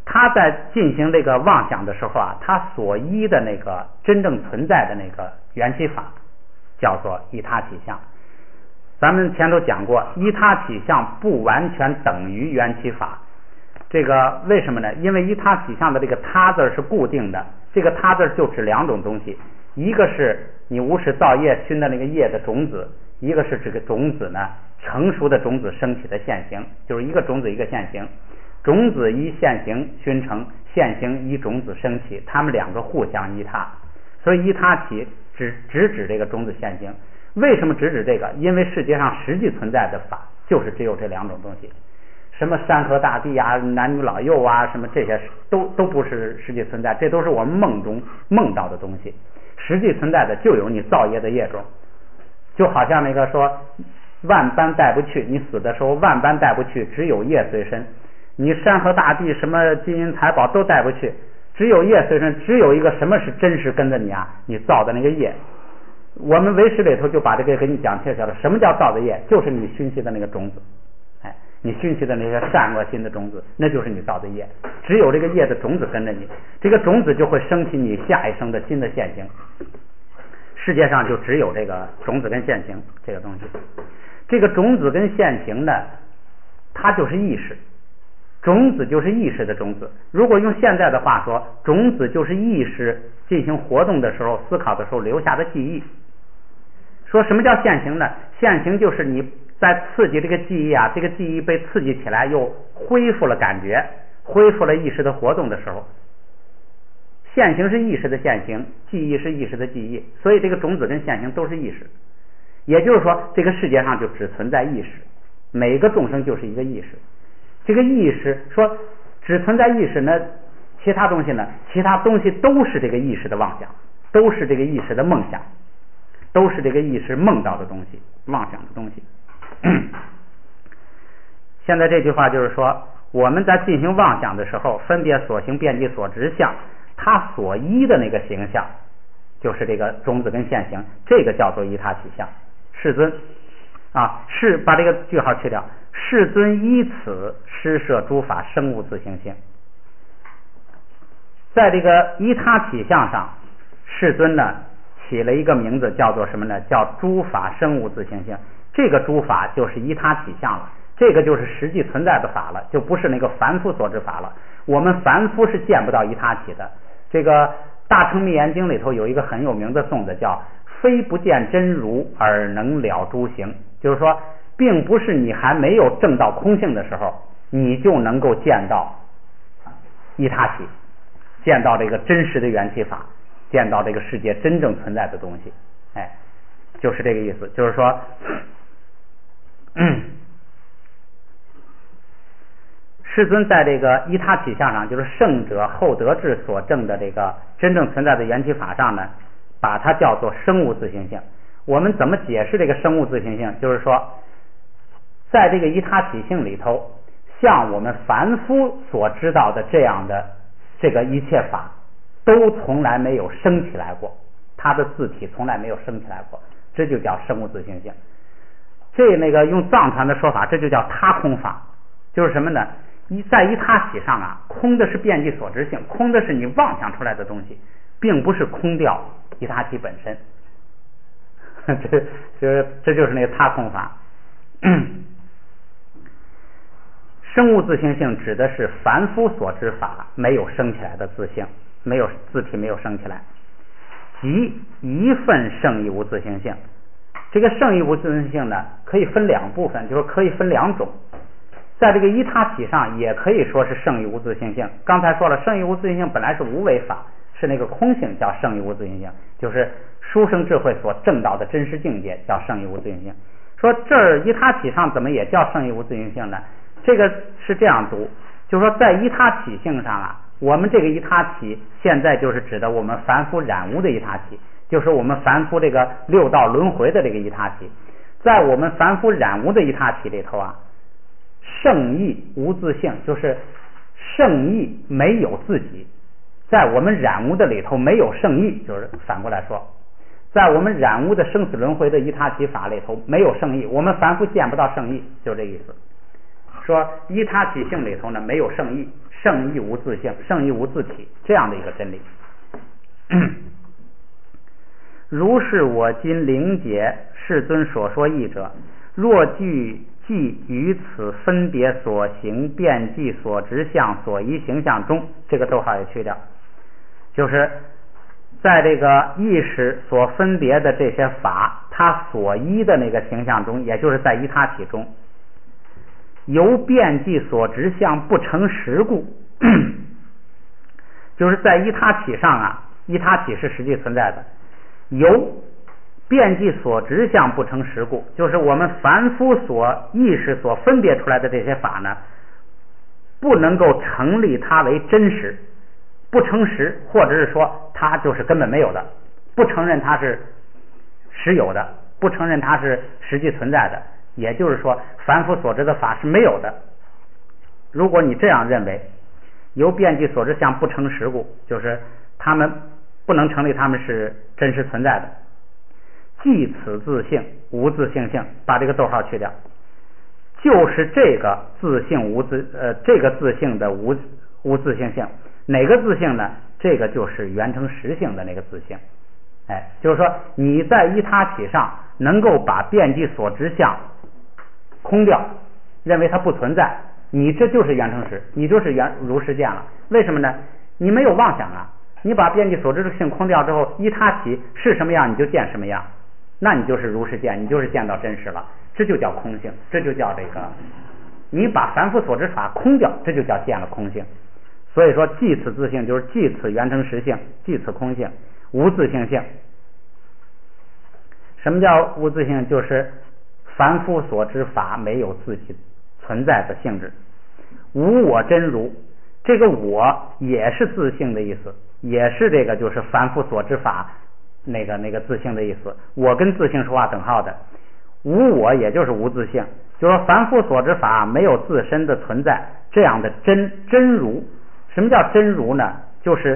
他在进行这个妄想的时候啊，他所依的那个真正存在的那个缘起法叫做依他起相。咱们前头讲过，依他起相不完全等于缘起法。这个为什么呢？因为依他起相的这个他字是固定的，这个他字就指两种东西，一个是你无始造业熏的那个业的种子，一个是这个种子呢成熟的种子升起的现行，就是一个种子一个现行，种子依现行熏成，现行依种子升起，它们两个互相依他，所以依他起只指这个种子现行。为什么只指这个？因为世界上实际存在的法就是只有这两种东西，什么山河大地啊、男女老幼啊，什么这些都不是实际存在，这都是我们梦中梦到的东西。实际存在的就有你造业的业种，就好像那个说万般带不去，你死的时候万般带不去，只有业随身。你山河大地什么金银财宝都带不去，只有业随身，只有一个什么是真实跟着你啊？你造的那个业。我们唯识里头就把这个给你讲清楚了，什么叫造的业？就是你熏习的那个种子，你熏习的那些善恶心的种子，那就是你造的业。只有这个业的种子跟着你，这个种子就会升起你下一生的新的现行。世界上就只有这个种子跟现行这个东西。这个种子跟现行呢，它就是意识，种子就是意识的种子。如果用现在的话说，种子就是意识进行活动的时候、思考的时候留下的记忆。说什么叫现行呢？现行就是你在刺激这个记忆啊，这个记忆被刺激起来，又恢复了感觉，恢复了意识的活动的时候，现行是意识的现行，记忆是意识的记忆，所以这个种子跟现行都是意识。也就是说，这个世界上就只存在意识，每个众生就是一个意识。这个意识说只存在意识呢，其他东西呢？其他东西都是这个意识的妄想，都是这个意识的梦想，都是这个意识梦到的东西，妄想的东西。现在这句话就是说，我们在进行妄想的时候，分别所行遍计所执相，它所依的那个形象就是这个种子跟现行，这个叫做依他起相。世尊啊，是把这个句号去掉，世尊依此施设诸法生物自行性。在这个依他起相上，世尊呢起了一个名字叫做什么呢？叫诸法生物自行性。这个诸法就是依他起相了，这个就是实际存在的法了，就不是那个凡夫所知法了。我们凡夫是见不到依他起的。这个大乘密严经里头有一个很有名的颂子叫非不见真如而能了诸行，就是说并不是你还没有证到空性的时候你就能够见到依他起，见到这个真实的缘起法，见到这个世界真正存在的东西。就是这个意思，就是说世尊在这个依他起相上，就是圣者后得智所证的这个真正存在的缘起法上呢，把它叫做生物自行性。我们怎么解释这个生物自行性？就是说在这个依他起性里头，像我们凡夫所知道的这样的这个一切法都从来没有升起来过，它的自体从来没有升起来过，这就叫生物自行性。那个用藏传的说法，这就叫他空法。就是什么呢？在依他起上啊，空的是遍计所知性，空的是你妄想出来的东西，并不是空掉依他起本身。这就是那个他空法。生物自性性指的是凡夫所知法没有升起来的自性，没有自体没有升起来，即一份圣义无自性性。这个圣义无自性性呢，可以分两部分，就是可以分两种。在这个依他起上也可以说是圣义无自性性。刚才说了，圣义无自性性本来是无为法，是那个空性叫圣义无自性性，就是殊胜智慧所证到的真实境界叫圣义无自性性。说这儿依他起上怎么也叫圣义无自性性呢？这个是这样读，就是说在依他起性上啊，我们这个依他起现在就是指的我们凡夫染污的依他起，就是我们凡夫这个六道轮回的这个依他起。在我们凡夫染污的依他起里头啊，圣义无自性，就是圣义没有自己。在我们染污的里头没有圣义，就是反过来说，在我们染污的生死轮回的依他起法里头没有圣义，我们凡夫见不到圣义，就这意思。 说依他起性里头呢没有圣意，圣意无自性，圣意无自体这样的一个真理。如是我今灵解世尊所说义者，若具即于此分别所行遍计所执相所依形象中，这个逗号也去掉，就是在这个意识所分别的这些法，它所依的那个形象中，也就是在依他体中，由遍计所执相不成实故，就是在依他体上啊，依他体是实际存在的，由遍计所执相不成实故，就是我们凡夫所意识所分别出来的这些法呢，不能够成立它为真实，不成实，或者是说它就是根本没有的，不承认它是实有的，不承认它是实际存在的，也就是说凡夫所知的法是没有的。如果你这样认为，由遍计所知相不成实故，就是他们不能成立他们是真实存在的，即此自性无自性性，把这个逗号去掉，就是这个自性无这个自性的无自性性，哪个自性呢？这个就是圆成实性的那个自性。就是说你在依他体上能够把遍计所知相空掉，认为它不存在，你这就是圆成实，你就是如实见了。为什么呢？你没有妄想啊，你把遍计所知的性空掉之后，依他体是什么样你就见什么样，那你就是如实见，你就是见到真实了，这就叫空性，这就叫这个你把凡夫所知法空掉，这就叫见了空性。所以说即此自性就是即此圆成实性，即此空性无自性性。什么叫无自性？就是凡夫所知法没有自己存在的性质，无我真如，这个我也是自性的意思，也是这个就是凡夫所知法那个自性的意思。我跟自性是划等号的，无我也就是无自性，就是说凡夫所知法没有自身的存在，这样的真如。什么叫真如呢？就是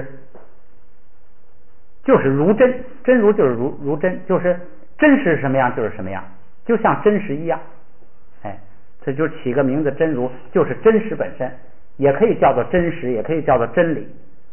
如真，真如就是如真，就是真实是什么样就是什么样，就像真实一样。这就起个名字真如，就是真实本身，也可以叫做真实，也可以叫做真理，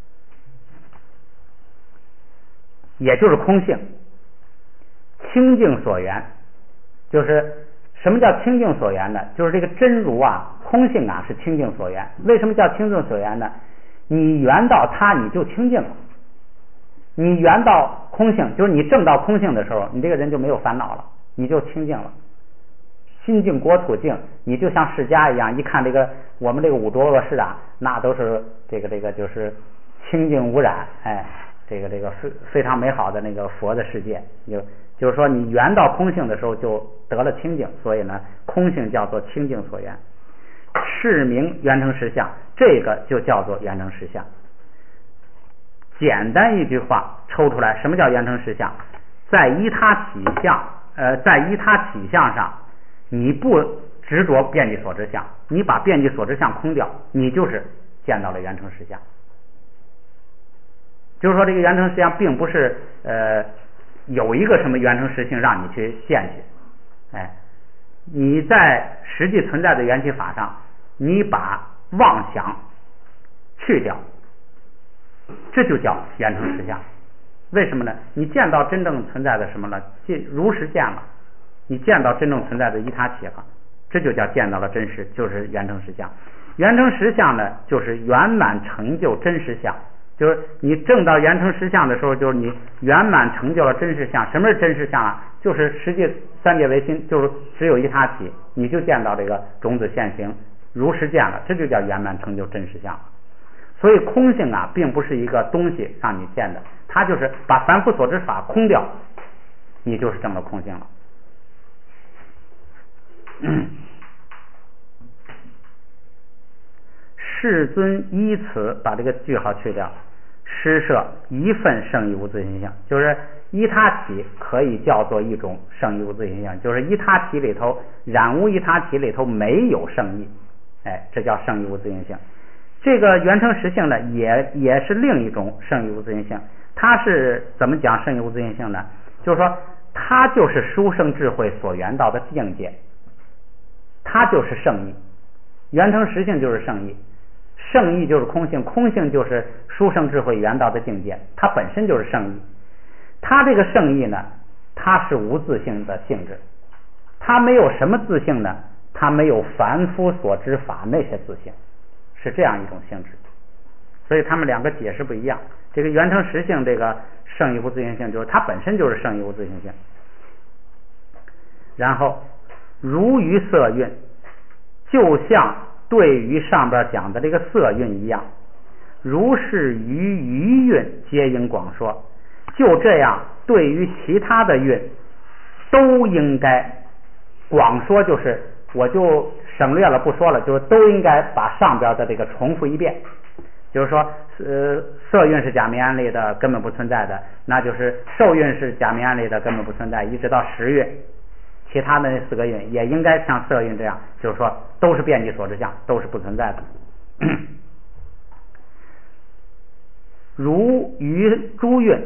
也就是空性。清净所缘，就是什么叫清净所缘呢？就是这个真如啊，空性啊是清净所缘。为什么叫清净所缘呢？你缘到它你就清净了，你缘到空性，就是你证到空性的时候，你这个人就没有烦恼了，你就清净了。心净国土净，你就像释迦一样，一看这个我们这个五浊恶世啊，那都是这个就是清净无染，这个非常美好的那个佛的世界。就是说你缘到空性的时候就得了清净，所以呢空性叫做清净所缘，是名圆成实相，这个就叫做圆成实相。简单一句话抽出来，什么叫圆成实相？在依他体相在依他体相上，你不执着遍计所知相，你把遍计所知相空掉，你就是见到了圆成实相。就是说这个圆成实相并不是有一个什么圆成实性让你去见去，你在实际存在的缘起法上，你把妄想去掉，这就叫圆成实相。为什么呢？你见到真正存在的什么了？如实见了，你见到真正存在的依他体了，这就叫见到了真实，就是圆成实相。圆成实相呢，就是圆满成就真实相。就是你证到圆成实相的时候，就是你圆满成就了真实相。什么是真实相啊？就是实际三界唯心，就是只有依他体，你就见到这个种子现行，如实见了，这就叫圆满成就真实相。所以空性啊，并不是一个东西让你见的，它就是把凡夫所知法空掉，你就是证了空性了。世尊依此把这个句号去掉，施设一份圣义无自性性，就是依他体可以叫做一种圣义无自性性，就是依他体里头染污依他体里头没有圣义，这叫圣义无自性性。这个圆成实性呢，也是另一种圣义无自性性。它是怎么讲圣义无自性性呢？就是说它就是殊胜智慧所缘到的境界，它就是圣义。 圆成实性就是圣意，圣意就是空性，空性就是殊胜智慧圆道的境界，它本身就是圣意。它这个圣意呢，它是无自性的性质，它没有什么自性呢？它没有凡夫所知法那些自性，是这样一种性质。所以他们两个解释不一样。这个圆成实性，这个圣意无自性性，就是它本身就是圣意无自性性。然后如于色蕴，就像对于上边讲的这个色蕴一样，如是于余蕴皆应广说。就这样，对于其他的蕴都应该广说，就是我就省略了不说了，就是都应该把上边的这个重复一遍。就是说，色蕴是假名安立的，根本不存在的，那就是受蕴是假名安立的，根本不存在，一直到十蕴，其他的那4个蕴也应该像色蕴这样，就是说都是遍计所知相，都是不存在的。如于诸蕴，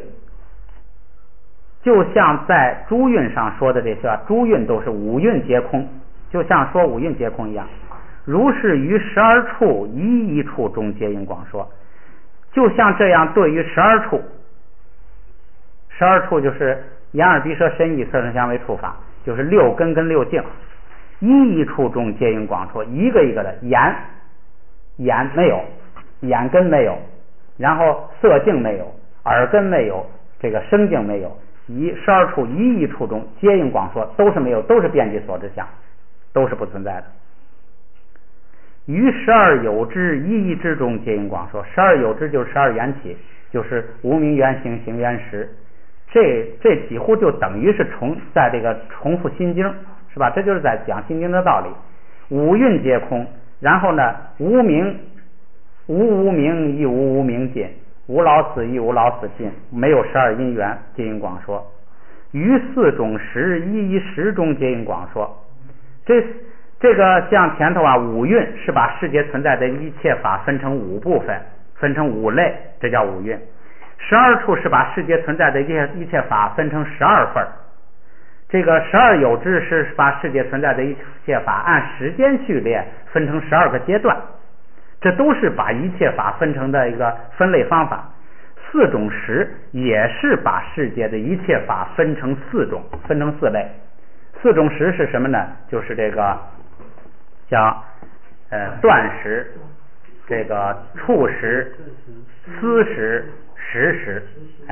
就像在诸蕴上说的这些，诸蕴都是五蕴皆空，就像说五蕴皆空一样。如是于12处一处中皆应广说，就像这样对于12处，12处就是眼耳鼻舌身意色声香味触法，就是6根跟6境，一处中皆应广说，一个一个的眼没有，眼根没有，然后色境没有，耳根没有，这个声境没有，12处一处中皆应广说，都是没有，都是遍计所知相，都是不存在的。于12有之一之中皆应广说，12有之就是12缘起，就是无明缘行行缘识，这几乎就等于是在这个重复心经，是吧？这就是在讲心经的道理。五蕴皆空，然后呢，无明无明亦无明尽，无老死亦无老死尽，没有12因缘皆应广说。于4种识一识中皆应广说。这个像前头五蕴是把世界存在的一切法分成5部分，分成5类，这叫五蕴。12处是把世界存在的一切法分成12份，这个12有之是把世界存在的一切法按时间序列分成12个阶段，这都是把一切法分成的一个分类方法。4种识也是把世界的一切法分成4种，分成4类。4种识是什么呢？就是这个叫断识，这个触识、思识、识识。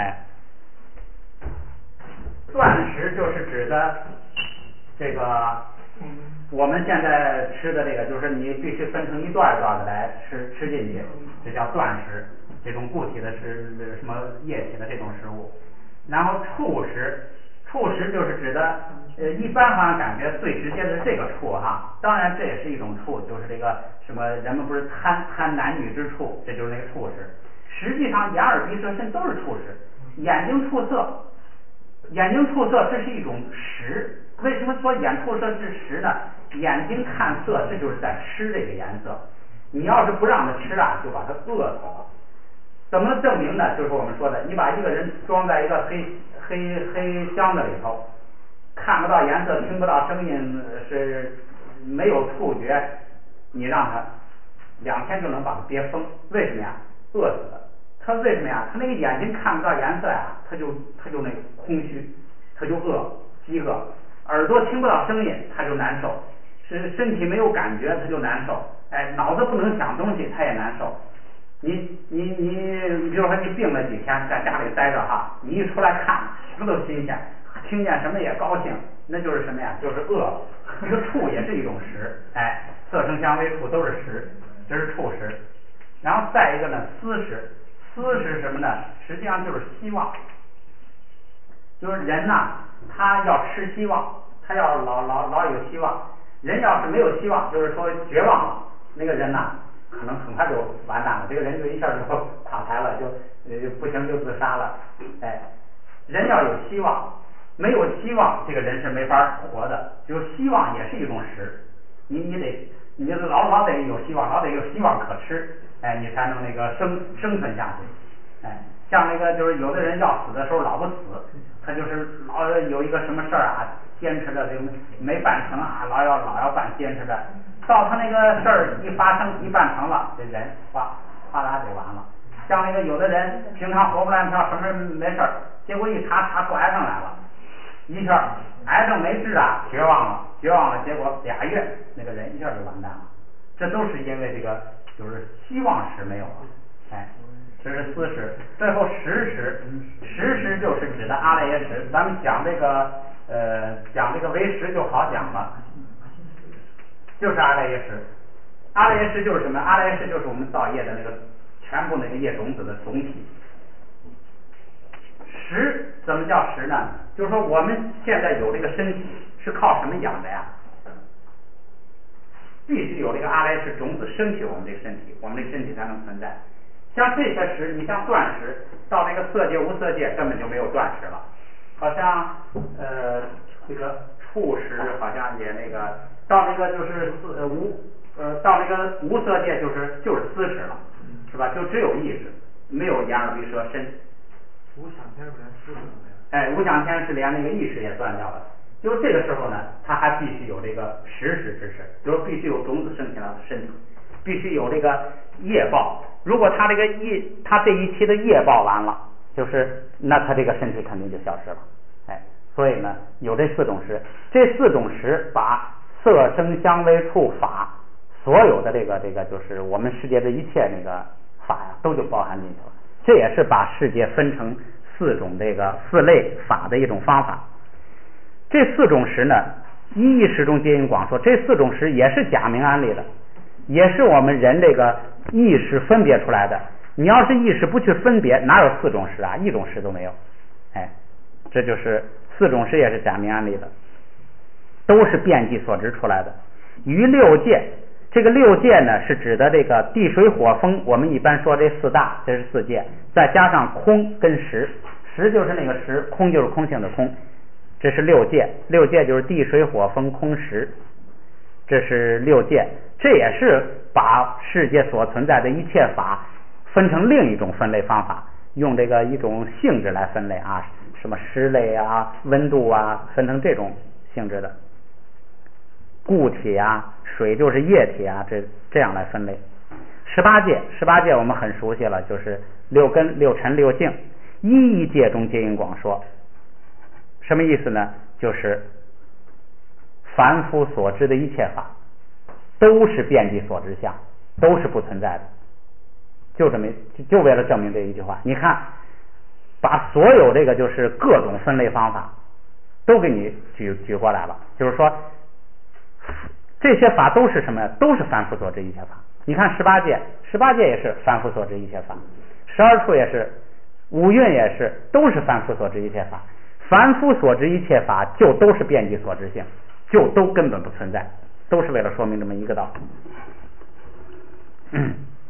断识就是指的这个我们现在吃的这个，就是你必须分成一段一段的来吃进去，这叫断食。这种固体的什么液体的这种食物。然后触识就是指的一般好像感觉最直接的是这个触哈，当然这也是一种触，就是这个什么人们不是贪男女之触，这就是那个触识。实际上眼耳鼻舌身都是触识，眼睛触色这是一种识。为什么说眼触色是识呢？眼睛看色，这就是在吃这个颜色。你要是不让它吃就把它饿死了。怎么证明呢？就是我们说的，你把一个人装在一个黑箱子里头，看不到颜色，听不到声音，是没有触觉，你让他2天就能把他憋疯。为什么呀？饿死了。他为什么呀？他那个眼睛看不到颜色他就那个空虚，他就饥饿。耳朵听不到声音，他就难受。身体没有感觉，他就难受。脑子不能想东西，他也难受。你比如说你病了几天，在家里待着你一出来看什么都新鲜，听见什么也高兴，那就是什么呀？就是饿。这个触也是一种识，色声香味触都是识，这是触识。然后再一个呢，思识是什么呢？实际上就是希望，就是人他要吃希望，他要老有希望。人要是没有希望，就是说绝望了，那个人可能很快就完蛋了，这个人就一下就垮台了，就不行就自杀了。人要有希望，没有希望，这个人是没法活的。就是希望也是一种识，你老得有希望，老得有希望可吃，你才能那个生存下去。像那个就是有的人要死的时候老不死，他就是老有一个什么事儿坚持着就没办成老要办，坚持着到他那个事儿一发生一办成了，这人哗啦就完了。像那个有的人平常活蹦乱跳，什么没事儿，结果一查出癌症来了，一下癌症没治啊，绝望了，结果2月那个人一下就完蛋了。这都是因为这个就是希望时没有了，哎，这是4时。最后10时就是指的阿赖耶识。咱们讲这个为识就好讲了，就是阿赖耶识。阿赖耶识就是什么？阿赖耶识就是我们造业的那个全部那个业种子的总体。识怎么叫识呢？就是说我们现在有这个身体是靠什么养的呀？必须有这个阿赖耶识种子升起我们这个身体，我们这个身体才能存在。像这些识，你像断识，到这个色界无色界根本就没有断识了。好像这个触识好像也那个到那个就是到那个无色界就是思识了，是吧？就只有意识，没有眼耳鼻舌身。 无想天是连思都没有。 哎，无想天是连那个意识也断掉了。就是这个时候呢，他还必须有这个实识之识，就是必须有种子升起来的身体，必须有这个业报。如果他这一期的业报完了，就是那他这个身体肯定就消失了。哎，所以呢，有这4种识，这4种识把色声香味触法所有的这个就是我们世界的一切那个法呀，都就包含进去了。这也是把世界分成4种4类法的一种方法。这4种识呢，一识中接引广说，这4种识也是假名安立的，也是我们人这个意识分别出来的。你要是意识不去分别，哪有4种识啊？一种识都没有。哎，这就是4种识也是假名安立的，都是辩机所知出来的。于6界，这个6界呢是指的这个地水火风，我们一般说这4大，这是4界，再加上空跟识，识就是那个识，空就是空性的空。这是6界，6界就是地水火风空识，这是6界。这也是把世界所存在的一切法分成另一种分类方法，用这个一种性质来分类啊，什么湿类啊、温度啊，分成这种性质的。固体啊，水就是液体啊，这样来分类。18界我们很熟悉了，就是6根、6尘、6境。一界中接引广说，什么意思呢？就是凡夫所知的一切法都是辩机所知相，都是不存在的。就为了证明这一句话，你看把所有这个就是各种分类方法都给你举过来了，就是说这些法都是什么呀？都是凡夫所知一切法。你看18界也是凡夫所知一切法，12处也是，五蕴也是，都是凡夫所知一切法。凡夫所知一切法就都是辩机所知性，就都根本不存在，都是为了说明这么一个道理。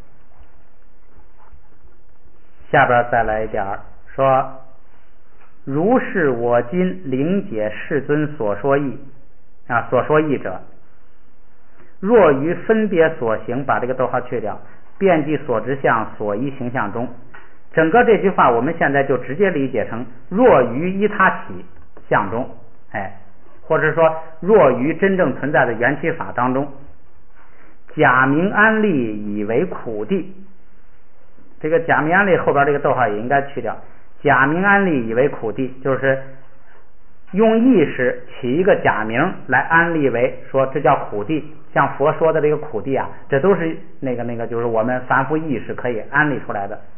下边再来一点说，如是我今灵解世尊所说义所说义者，若于分别所行，把这个逗号去掉，辩机所知相所依形象中。整个这句话我们现在就直接理解成若于依他起相中，或者说若于真正存在的缘起法当中，假名安立以为苦地。这个假名安立后边这个逗号也应该去掉，假名安立以为苦地，就是用意识起一个假名来安立为说这叫苦地。像佛说的这个苦地啊，这都是那个就是我们凡夫意识可以安立出来的。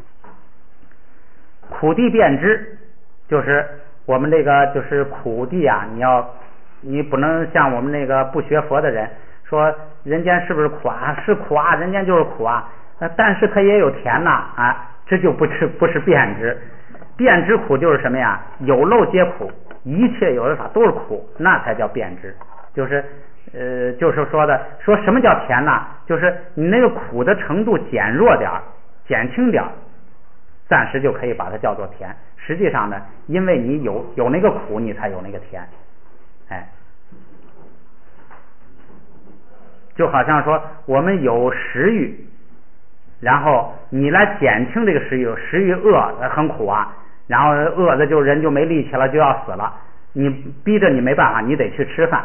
苦地辩知，就是我们这个就是苦地啊，你不能像我们那个不学佛的人说人间是不是苦啊？是苦啊，人间就是苦啊，但是它也有甜呐这就不是辩知。辩知苦就是什么呀？有漏皆苦，一切有为法都是苦，那才叫辩知。就是说什么叫甜呐？就是你那个苦的程度减弱点，减轻点，暂时就可以把它叫做甜。实际上呢，因为你有那个苦，你才有那个甜。就好像说我们有食欲，然后你来减轻这个食欲，食欲饿很苦啊，然后饿的人就没力气了，就要死了，你逼着你没办法，你得去吃饭。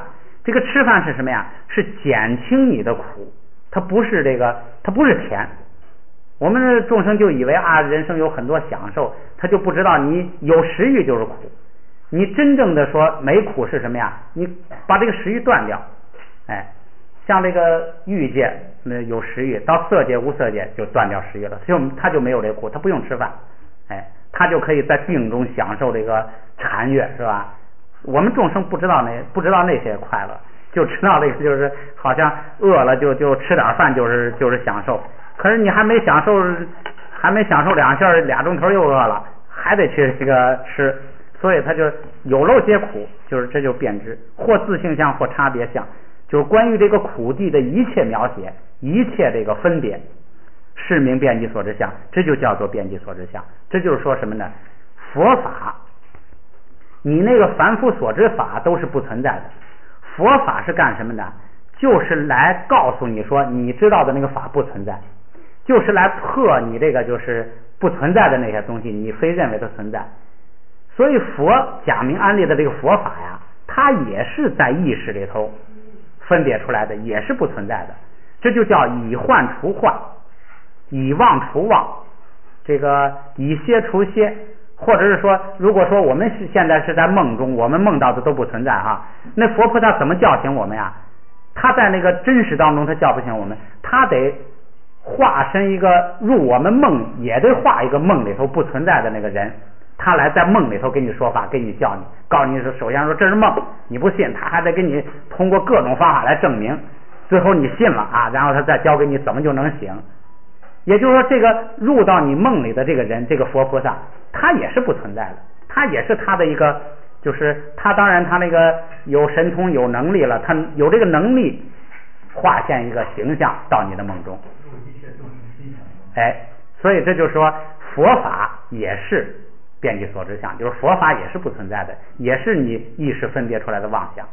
这个吃饭是什么呀？是减轻你的苦，它不是甜。我们众生就以为啊，人生有很多享受，他就不知道你有食欲就是苦。你真正的说没苦是什么呀？你把这个食欲断掉，像这个欲界有食欲，到色界无色界就断掉食欲了，他就没有这苦，他不用吃饭，他就可以在定中享受这个禅悦，是吧？我们众生不知道那些快乐，就知道这个就是好像饿了就吃点饭就是享受。可是你还没享受两下，2钟头又饿了，还得去这个吃，所以他就有漏皆苦，这就变质，或自性相，或差别相，就是关于这个苦地的一切描写，一切这个分别，是名遍计所知相，这就叫做遍计所知相。这就是说什么呢？佛法，你那个凡夫所知法都是不存在的，佛法是干什么的？就是来告诉你说，你知道的那个法不存在，就是来破你这个就是不存在的那些东西，你非认为它存在。所以佛假名安立的这个佛法呀，它也是在意识里头分别出来的，也是不存在的。这就叫以幻除幻，以妄除妄，这个以歇除歇。或者是说，如果说我们现在是在梦中，我们梦到的都不存在哈，那佛菩萨怎么叫醒我们呀？他在那个真实当中，他叫不醒我们，他得化身一个入我们梦，也得画一个梦里头不存在的那个人，他来在梦里头给你说法，给你叫你，告诉你说，首先说这是梦，你不信，他还得给你通过各种方法来证明，最后你信了啊，然后他再教给你怎么就能醒。也就是说，这个入到你梦里的这个人，这个佛菩萨，他也是不存在的，他也是他的一个，就是他当然他那个有神通有能力了，他有这个能力化现一个形象到你的梦中。所以这就是说佛法也是遍计所知相，就是佛法也是不存在的，也是你意识分别出来的妄想，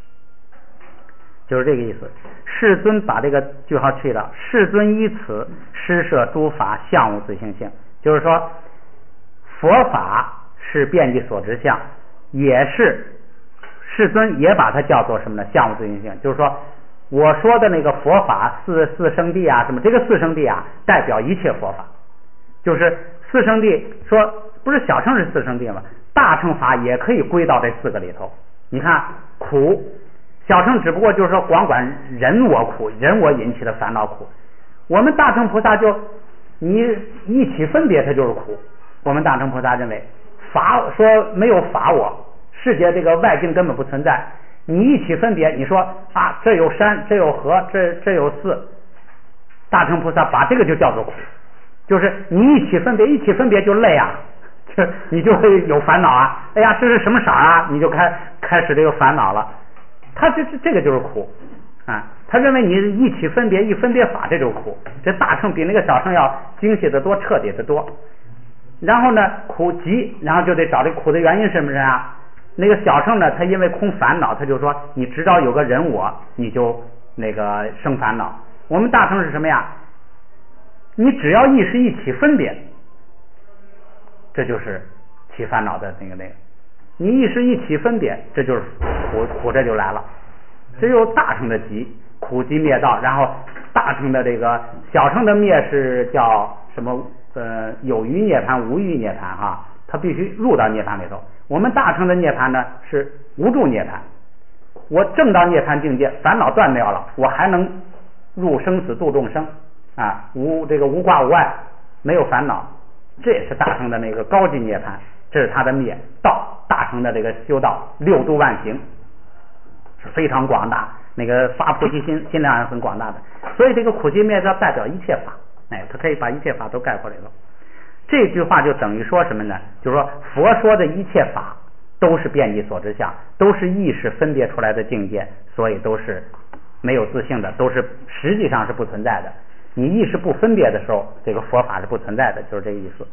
就是这个意思。世尊把这个句号去掉，世尊依此施设诸法相无自性性，就是说佛法是遍计所知相，也是世尊也把它叫做什么呢？相无自性性，就是说我说的那个佛法四圣谛啊什么，这个四圣谛啊代表一切佛法，就是四圣谛说不是小乘是四圣谛吗？大乘法也可以归到这4个里头。你看苦，小乘只不过就是说光管人我苦，人我引起的烦恼苦，我们大乘菩萨就你一起分别它就是苦。我们大乘菩萨认为法说没有法我，世界这个外境根本不存在，你一起分别，你说啊这有山这有河这有寺，大乘菩萨把这个就叫做苦，就是你一起分别就累啊，你就会有烦恼啊，哎呀这是什么色啊，你就开始这个烦恼了，他这个就是苦啊。他认为你一起分别法，这就是苦。这大乘比那个小乘要精细的多，彻底的多。然后呢苦集，然后就得找这苦的原因是不是啊？那个小乘呢，他因为空烦恼，他就说你只要有个人我，你就那个生烦恼。我们大乘是什么呀？你只要意识一起分别，这就是起烦恼的那个。你意识一起分别，这就是苦，这就来了。只有大乘的集，苦集灭道，然后大乘的这个小乘的灭是叫什么？有余涅槃无余涅槃哈，它必须入到涅槃里头。我们大乘的涅槃呢是无住涅槃，我证到涅槃境界，烦恼断掉了，我还能入生死度众生啊，无挂无碍，没有烦恼，这也是大乘的那个高级涅槃，这是它的灭道。大乘的这个修道6度万行是非常广大，那个发菩提心量也很广大的，所以这个苦集灭道代表一切法，它可以把一切法都概括里头。这句话就等于说什么呢？就是说佛说的一切法都是遍计所知相，都是意识分别出来的境界，所以都是没有自性的，都是实际上是不存在的。你意识不分别的时候，这个佛法是不存在的，就是这个意思。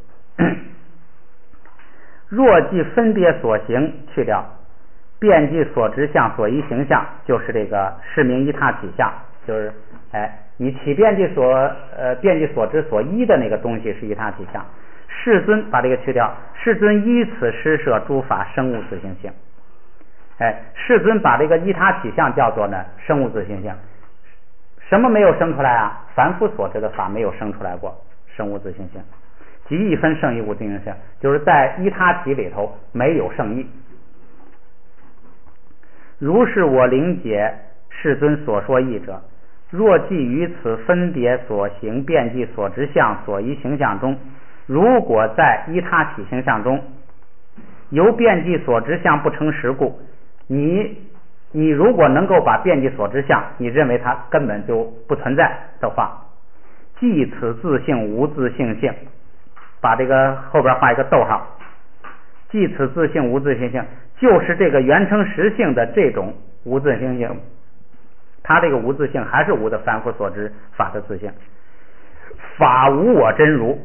若即分别所行去掉，遍计所知相所依形象，就是这个是名依他体相，就是你起遍计所知所依的那个东西是依他体相。世尊把这个去掉，世尊依此施设诸法生无自性性。 世尊把这个依他起相叫做呢生无自性性。什么没有生出来啊？凡夫所知的法没有生出来过生无自性性。即一分圣义无自性性，就是在依他起里头没有圣义。如是我灵解世尊所说义者，若即于此分别所行遍计所执相所依形象中，如果在依他起形象中由遍计所执相不成实故，你如果能够把遍计所执相你认为它根本就不存在的话，即此自性无自性性，把这个后边画一个逗号，即此自性无自性性，就是这个原成实性的这种无自性性，它这个无自性还是无的凡夫所知法的自性。法无我真如，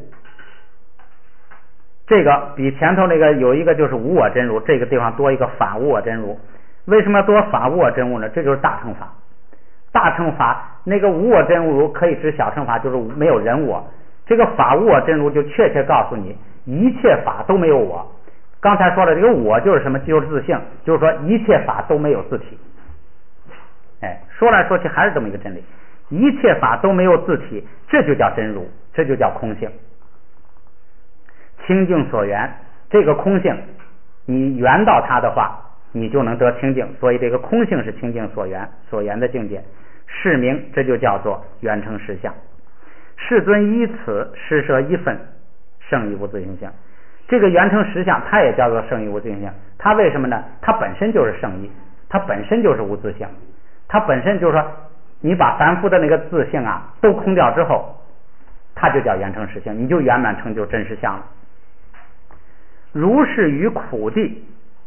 这个比前头那个有一个就是无我真如，这个地方多一个法无我真如。为什么要多法无我真如呢？这就是大乘法。大乘法那个无我真如可以指小乘法，就是没有人我。这个法无我真如就确切告诉你一切法都没有我。刚才说了这个我就是什么？就是自性，就是说一切法都没有自体。说来说去还是这么一个真理，一切法都没有自体，这就叫真如，这就叫空性。清净所缘，这个空性你缘到它的话，你就能得清净，所以这个空性是清净所缘的境界。是名，这就叫做圆成实相。世尊依此施设一分圣义无自性性，这个圆成实相它也叫做圣义无自性性。它为什么呢？它本身就是圣义，它本身就是无自性，它本身就是说你把凡夫的那个自性啊都空掉之后，它就叫圆成实性，你就圆满成就真实相了。如是于苦地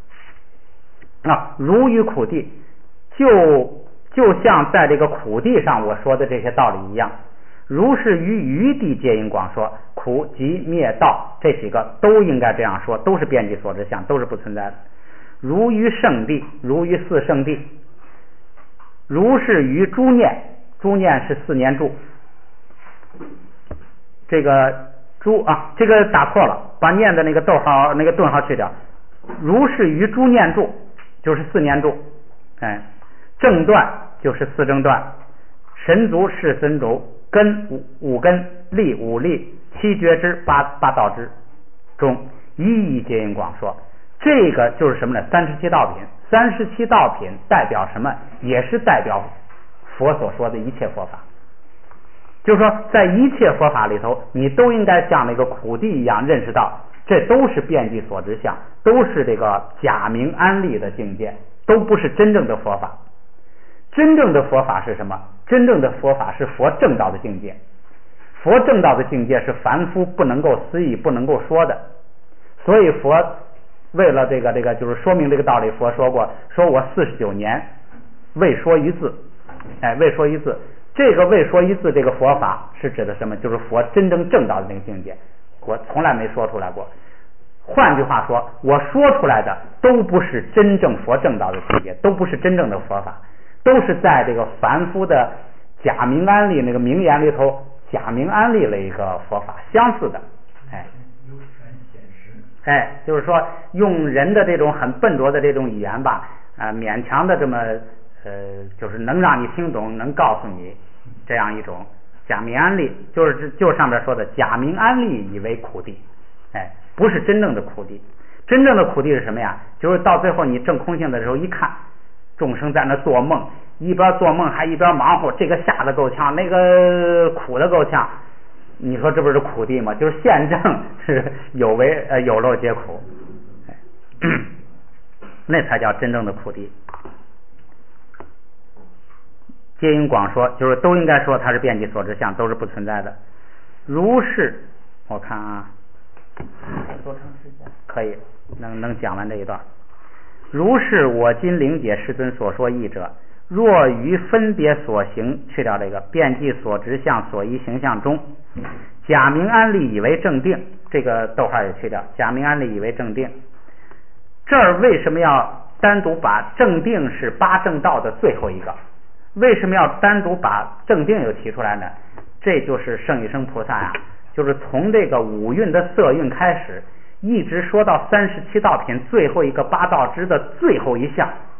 如于苦地，就像在这个苦地上我说的这些道理一样。如是于余地皆应广说，苦集灭道这几个都应该这样说，都是遍计所知相，都是不存在的。如于圣地，如于四圣地，如是于诸念，诸念是四念住。这个诸这个打错了，把念的那个逗号那个顿号去掉。如是于诸念住就是四念住，正断就是四正断，神足是神足，根五根，力五力，七觉支八道支中一一皆应广说。这个就是什么呢？37道品。37道品代表什么？也是代表佛所说的一切佛法。就是说在一切佛法里头，你都应该像那个苦地一样认识到，这都是遍计所知相，都是这个假名安立的境界，都不是真正的佛法。真正的佛法是什么？真正的佛法是佛正道的境界。佛正道的境界是凡夫不能够思议不能够说的，所以佛为了这个就是说明这个道理，佛说过，说我49年未说一字，未说一字。这个未说一字这个佛法是指的什么？就是佛真正正道的那个境界，我从来没说出来过。换句话说，我说出来的都不是真正佛正道的境界，都不是真正的佛法，都是在这个凡夫的假名安立那个名言里头假名安立了一个佛法相似的。就是说用人的这种很笨拙的这种语言吧，勉强的这么就是能让你听懂，能告诉你这样一种假名安立，就是上面说的假名安立以为苦地，不是真正的苦地。真正的苦地是什么呀？就是到最后你证空性的时候，一看众生在那做梦，一边做梦还一边忙活，这个吓得够呛，那个苦的够呛，你说这不是苦地吗？就是现证是有漏皆苦，那才叫真正的苦地。皆应广说，就是都应该说它是遍计所知相，都是不存在的。如是，我看多长时间？可以，能讲完这一段。如是我今灵解世尊所说义者，若于分别所行，去掉这个遍计所知相所依形象中，假名安立以为正定，这个逗号也去掉，假名安立以为正定。这儿为什么要单独把正定是八正道的最后一个？为什么要单独把正定又提出来呢？这就是圣一生菩萨就是从这个五蕴的色蕴开始，一直说到37道品最后一个八道支的最后一项，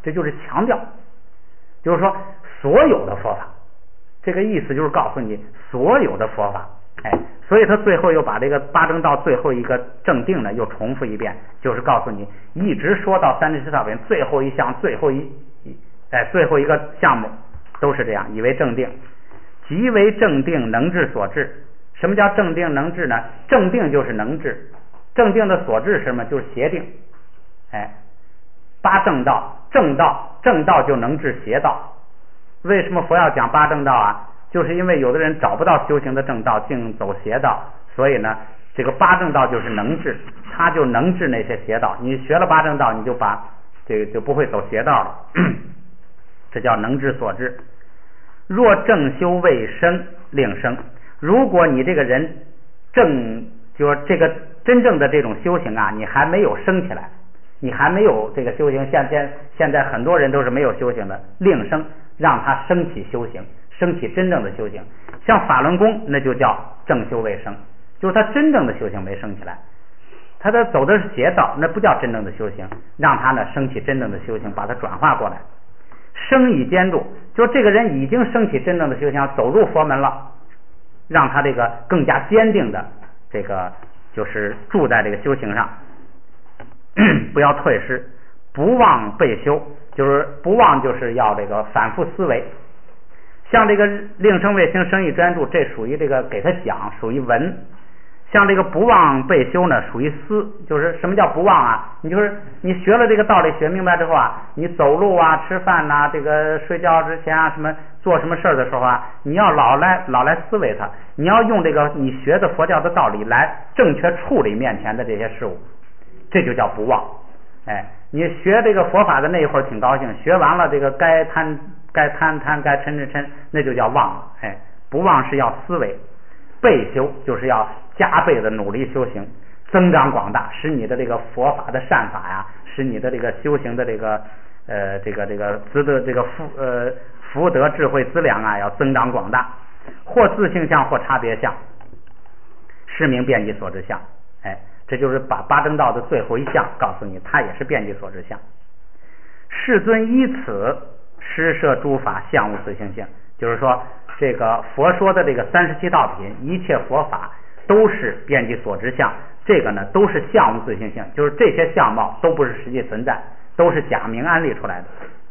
这就是强调，就是说所有的佛法，这个意思就是告诉你所有的佛法，所以他最后又把这个八正道最后一个正定呢又重复一遍，就是告诉你一直说到37道品最后一项最后一个项目都是这样，以为正定，即为正定能治所治。什么叫正定能治呢？正定就是能治，正定的所治是什么？就是邪定。八正道，正道就能治邪道。为什么佛要讲八正道啊？就是因为有的人找不到修行的正道，竟走邪道，所以呢，这个八正道就是能治，他就能治那些邪道。你学了八正道，你就把这个就不会走邪道了，这叫能治所治。若正修未生，令生。如果你这个人就是这个真正的这种修行啊，你还没有升起来，你还没有这个修行，现在很多人都是没有修行的，令生，让他升起修行，升起真正的修行。像法轮功那就叫正修未生，就是他真正的修行没升起来，他走的是邪道，那不叫真正的修行，让他呢升起真正的修行，把它转化过来。升以坚入，就这个人已经升起真正的修行，走入佛门了，让他这个更加坚定的这个就是住在这个修行上，不要退失，不忘备修，就是不忘就是要这个反复思维。像这个令生未行，生意专注，这属于这个给他讲，属于文。像这个不忘备修呢，属于思，就是什么叫不忘啊？你就是你学了这个道理，学明白之后啊，你走路啊、吃饭呐、这个睡觉之前啊，什么做什么事儿的时候啊，你要老来思维它，你要用这个你学的佛教的道理来正确处理面前的这些事物，这就叫不忘。你学这个佛法的那一会儿挺高兴，学完了这个该贪，该嗔，那就叫忘了。不忘是要思维，备修就是要加倍的努力修行，增长广大，使你的这个佛法的善法呀，使你的这个修行的这个资的这个福德智慧资粮啊，要增长广大，或自性相，或差别相，是名遍计所知相。这就是把八正道的最后一项告诉你，它也是遍计所知相。世尊依此施设诸法相无自性性，就是说这个佛说的这个37道品，一切佛法都是遍计所知相，这个呢都是相无自性性，就是这些相貌都不是实际存在，都是假名安立出来的。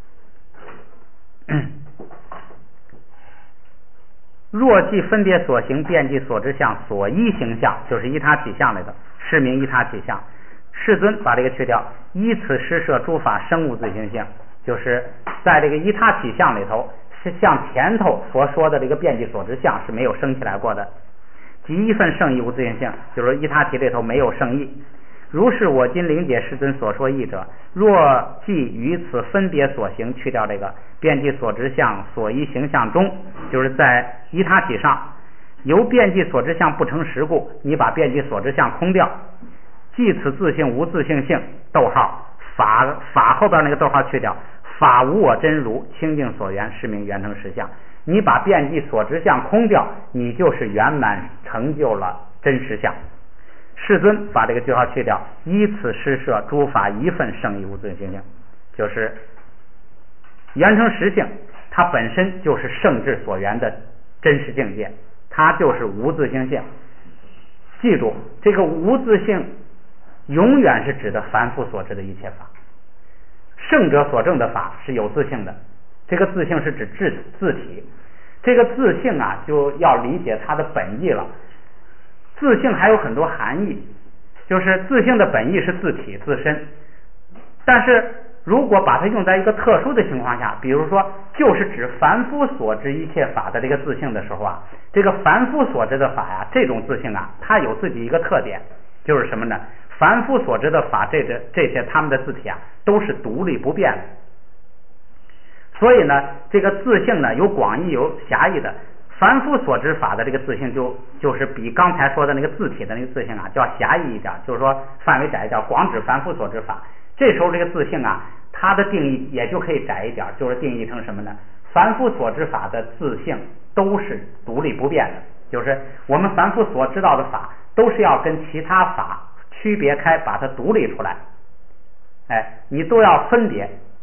若即分别所行遍计所知相所依形象，就是依他体相来的，是名依他体相。世尊把这个去掉，依此施设诸法生无自性性，就是在这个依他体相里头，是像前头佛说的这个遍计所知相是没有升起来过的。即一份圣义无自性性，就是依他体里头没有圣义。如是我今灵解世尊所说义者，若即于此分别所行去掉这个遍计所知相所依形象中，就是在依他体上由遍计所知相不成实故，你把遍计所知相空掉，即此自性无自性性，逗号法后边那个逗号去掉，法无我真如清净所缘，是名圆成实相。你把遍计所知相空掉，你就是圆满成就了真实相。世尊把这个句号去掉，依此施设诸法一份圣义无自性性，就是圆成实性，它本身就是圣智所缘的真实境界，它就是无自性性。记住，这个无自性永远是指的凡夫所知的一切法，圣者所证的法是有自性的，这个自性是指自体，这个自性啊就要理解它的本意了。自性还有很多含义，就是自性的本意是自体自身，但是如果把它用在一个特殊的情况下，比如说就是指凡夫所知一切法的这个自性的时候啊，这个凡夫所知的法呀，这种自性啊，它有自己一个特点，就是什么呢？凡夫所知的法，这些他们的自体啊，都是独立不变的。所以呢，这个自性呢，有广义有狭义的。凡夫所知法的这个自性就是比刚才说的那个自体的那个自性啊，叫狭义一点，就是说范围窄一点，光指凡夫所知法。这时候这个自性啊，它的定义也就可以窄一点，就是定义成什么呢？凡夫所知法的自性都是独立不变的，就是我们凡夫所知道的法，都是要跟其他法区别开，把它独立出来。你都要分别，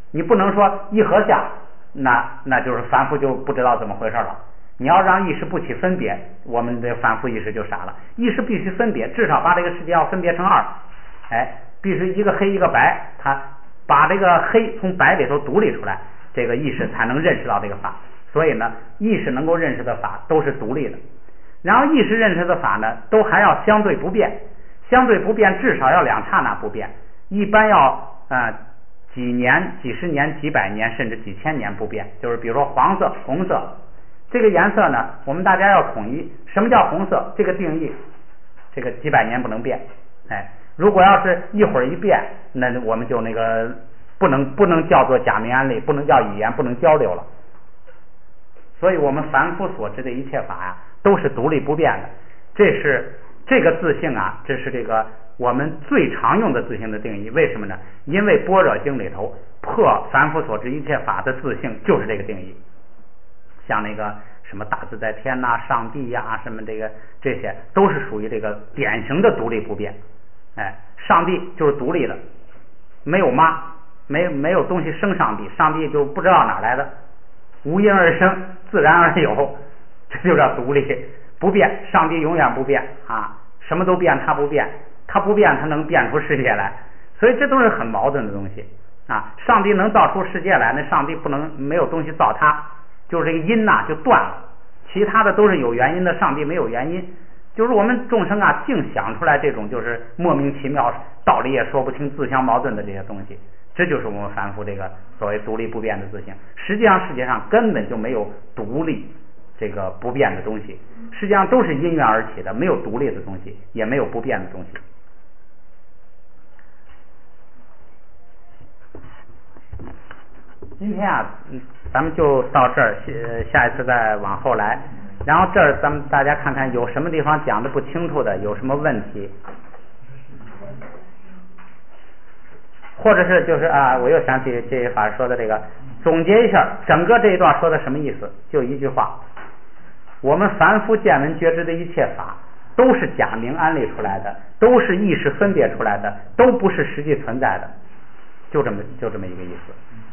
你不能说一合相，那就是凡夫就不知道怎么回事了。你要让意识不起分别，我们的凡夫意识就傻了。意识必须分别，至少把这个世界要分别成二，必须一个黑一个白，他把这个黑从白里头独立出来，这个意识才能认识到这个法。所以呢，意识能够认识的法都是独立的，然后意识认识的法呢，都还要相对不变，相对不变至少要2刹那不变，一般要几年、几十年、几百年甚至几千年不变。就是比如说黄色、红色这个颜色呢，我们大家要统一，什么叫红色？这个定义，这个几百年不能变。如果要是一会儿一变，那我们就那个不能叫做假名安立，不能叫语言，不能交流了。所以我们凡夫所知的一切法都是独立不变的。这个自性这是这个我们最常用的自性的定义。为什么呢？因为般若经里头破凡夫所知一切法的自性就是这个定义。像那个什么大自在天上帝什么这些都是属于这个典型的独立不变。上帝就是独立的，没有妈，没有东西生上帝，上帝就不知道哪来的，无因而生，自然而有，这就叫独立不变。上帝永远不变什么都变，他不变，他不变，他能变出世界来。所以这都是很矛盾的东西上帝能造出世界来，那上帝不能没有东西造他，就是这个因就断了，其他的都是有原因的，上帝没有原因。就是我们众生净想出来这种就是莫名其妙，道理也说不清，自相矛盾的这些东西，这就是我们凡夫这个所谓独立不变的自性。实际上世界上根本就没有独立这个不变的东西，实际上都是因缘而起的，没有独立的东西，也没有不变的东西。今天咱们就到这儿，下一次再往后来。然后这儿咱们大家看看有什么地方讲的不清楚的，有什么问题，或者是就是我又想起这一法说的这个，总结一下整个这一段说的什么意思，就一句话：我们凡夫见闻觉知的一切法都是假名安立出来的，都是意识分别出来的，都不是实际存在的，就这么一个意思。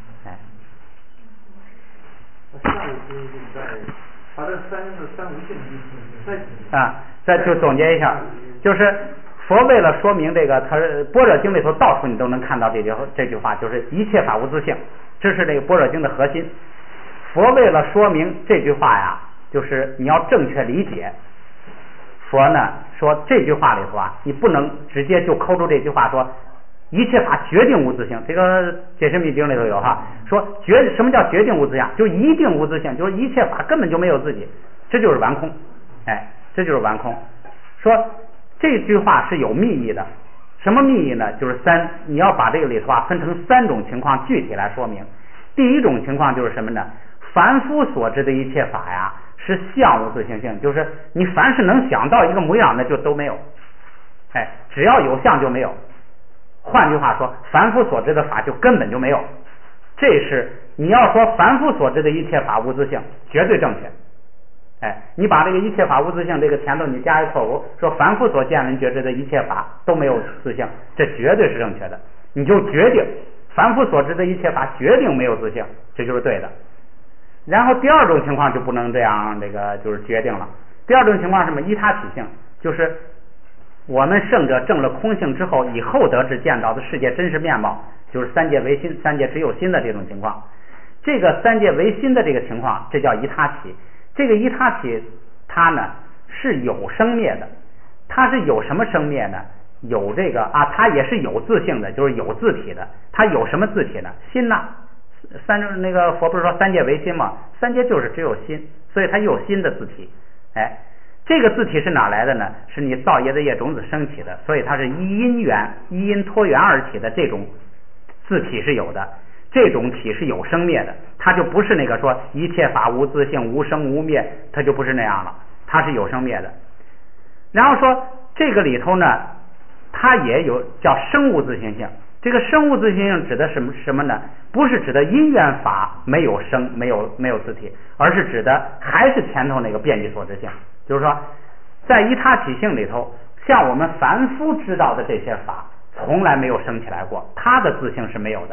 下一次在把这三无性再就总结一下，就是佛为了说明这个，他般若经里头到处你都能看到这句话，就是一切法无自性，这是这个般若经的核心。佛为了说明这句话就是你要正确理解。佛呢说这句话里头你不能直接就抠出这句话说一切法决定无自性，这个解释密经里头有说什么叫决定无自性，就一定无自性，就是一切法根本就没有自己，这就是完空。这就是完空。说这句话是有密意的，什么密意呢？就是你要把这个里头分成3种情况具体来说明。第一种情况就是什么呢？凡夫所知的一切法是相无自性性，就是你凡是能想到一个模样的就都没有，只要有相就没有。换句话说，凡夫所知的法就根本就没有。这是你要说凡夫所知的一切法无自性，绝对正确。你把这个一切法无自性这个前头你加一括弧，说凡夫所见闻觉知的一切法都没有自性，这绝对是正确的。你就决定凡夫所知的一切法决定没有自性，这就是对的。然后第二种情况就不能这样，这个就是决定了。第二种情况是什么？依他体性，就是我们圣者证了空性之后，以后得知见到的世界真实面貌，就是三界唯心，三界只有心的这种情况。这个三界唯心的这个情况，这叫依他体。这个依他体它呢是有生灭的，它是有什么生灭呢？有这个它也是有自性的，就是有自体的。它有什么自体呢？心那个佛不是说三界唯心吗？三界就是只有心，所以它有心的自体。这个自体是哪来的呢？是你造业的业种子升起的，所以它是依因托缘而起的，这种自体是有的。这种体是有生灭的，它就不是那个说一切法无自性无生无灭，它就不是那样了，它是有生灭的。然后说这个里头呢，它也有叫生物自性性。这个生物自性性指的什么呢？不是指的因缘法没有生没有自体，而是指的还是前头那个遍计所知性。就是说在依他体性里头，像我们凡夫知道的这些法从来没有生起来过，它的自性是没有的。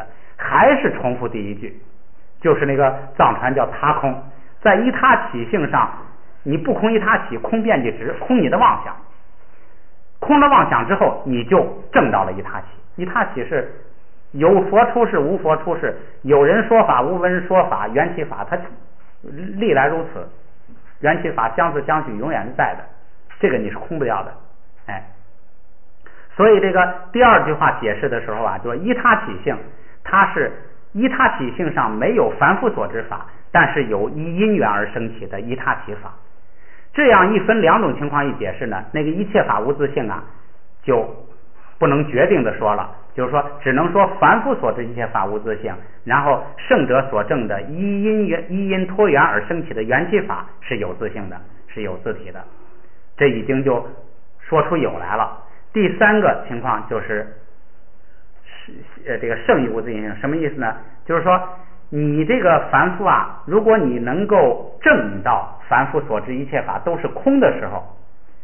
还是重复第一句，就是那个藏传叫他空，在依他起性上，你不空依他起，空遍计执，空你的妄想，空了妄想之后，你就证到了依他起。依他起是有佛出世，无佛出世，有人说法，无人说法，缘起法，它历来如此，缘起法相似相续，永远是在的，这个你是空不掉的。哎，所以这个第二句话解释的时候啊，就说依他起性，它是依他起性上没有凡夫所知法，但是有依因缘而生起的依他起法。这样一分两种情况一解释呢，那个一切法无自性啊，就不能决定的说了，就是说只能说凡夫所知一切法无自性，然后圣者所证的依因托缘而生起的缘起法是有自性的，是有自体的，这已经就说出有来了。第三个情况就是这个圣义无自性，什么意思呢？就是说你这个凡夫啊，如果你能够证到凡夫所知一切法都是空的时候，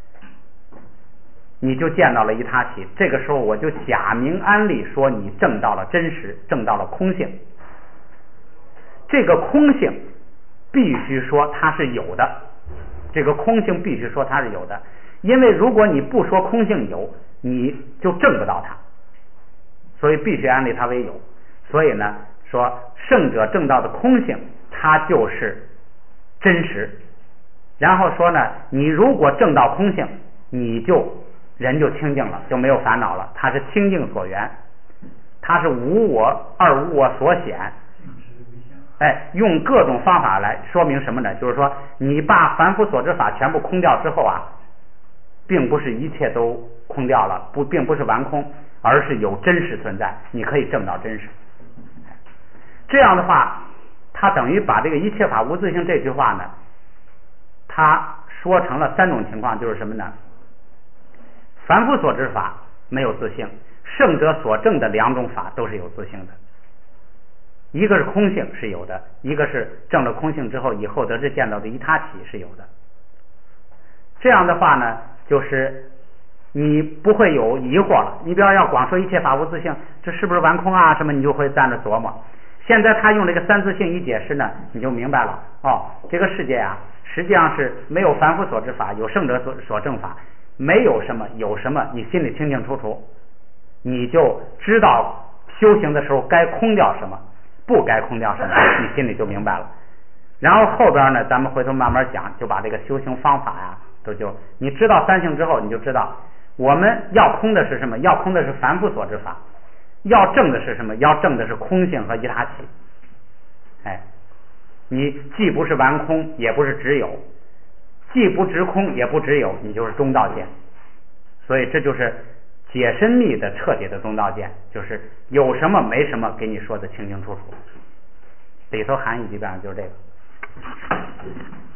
你就见到了依他起，这个时候我就假名安立说你证到了真实，证到了空性。这个空性必须说它是有的，这个空性必须说它是有的，因为如果你不说空性有，你就证不到它，所以必须安立它为有。所以呢，说圣者证到的空性，它就是真实。然后说呢，你如果证到空性，你就人就清净了，就没有烦恼了，它是清净所缘，它是无我而无我所显。哎，用各种方法来说明什么呢？就是说你把凡夫所知法全部空掉之后啊，并不是一切都空掉了，并不是完空，而是有真实存在，你可以证到真实。这样的话，他等于把这个一切法无自性这句话呢，他说成了三种情况，就是什么呢？凡夫所知法没有自性，圣者所证的两种法都是有自性的，一个是空性是有的，一个是证了空性之后以后得知见到的依他起是有的。这样的话呢，就是你不会有疑惑了。你比如要光说一切法无自性，这是不是完空啊什么，你就会在那琢磨。现在他用这个三自性一解释呢，你就明白了。哦，这个世界啊，实际上是没有凡夫所知法，有圣者所证法，没有什么有什么，你心里清清楚楚，你就知道修行的时候该空掉什么，不该空掉什么，你心里就明白了。然后后边呢，咱们回头慢慢讲，就把这个修行方法呀，你知道三性之后，你就知道我们要空的是什么？要空的是凡夫所知法，要证的是什么？要证的是空性和依他起。哎，你既不是完空，也不是只有，既不直空，也不只有，你就是中道见。所以这就是解深密的彻底的中道见，就是有什么没什么给你说的清清楚楚，里头含义基本上就是这个。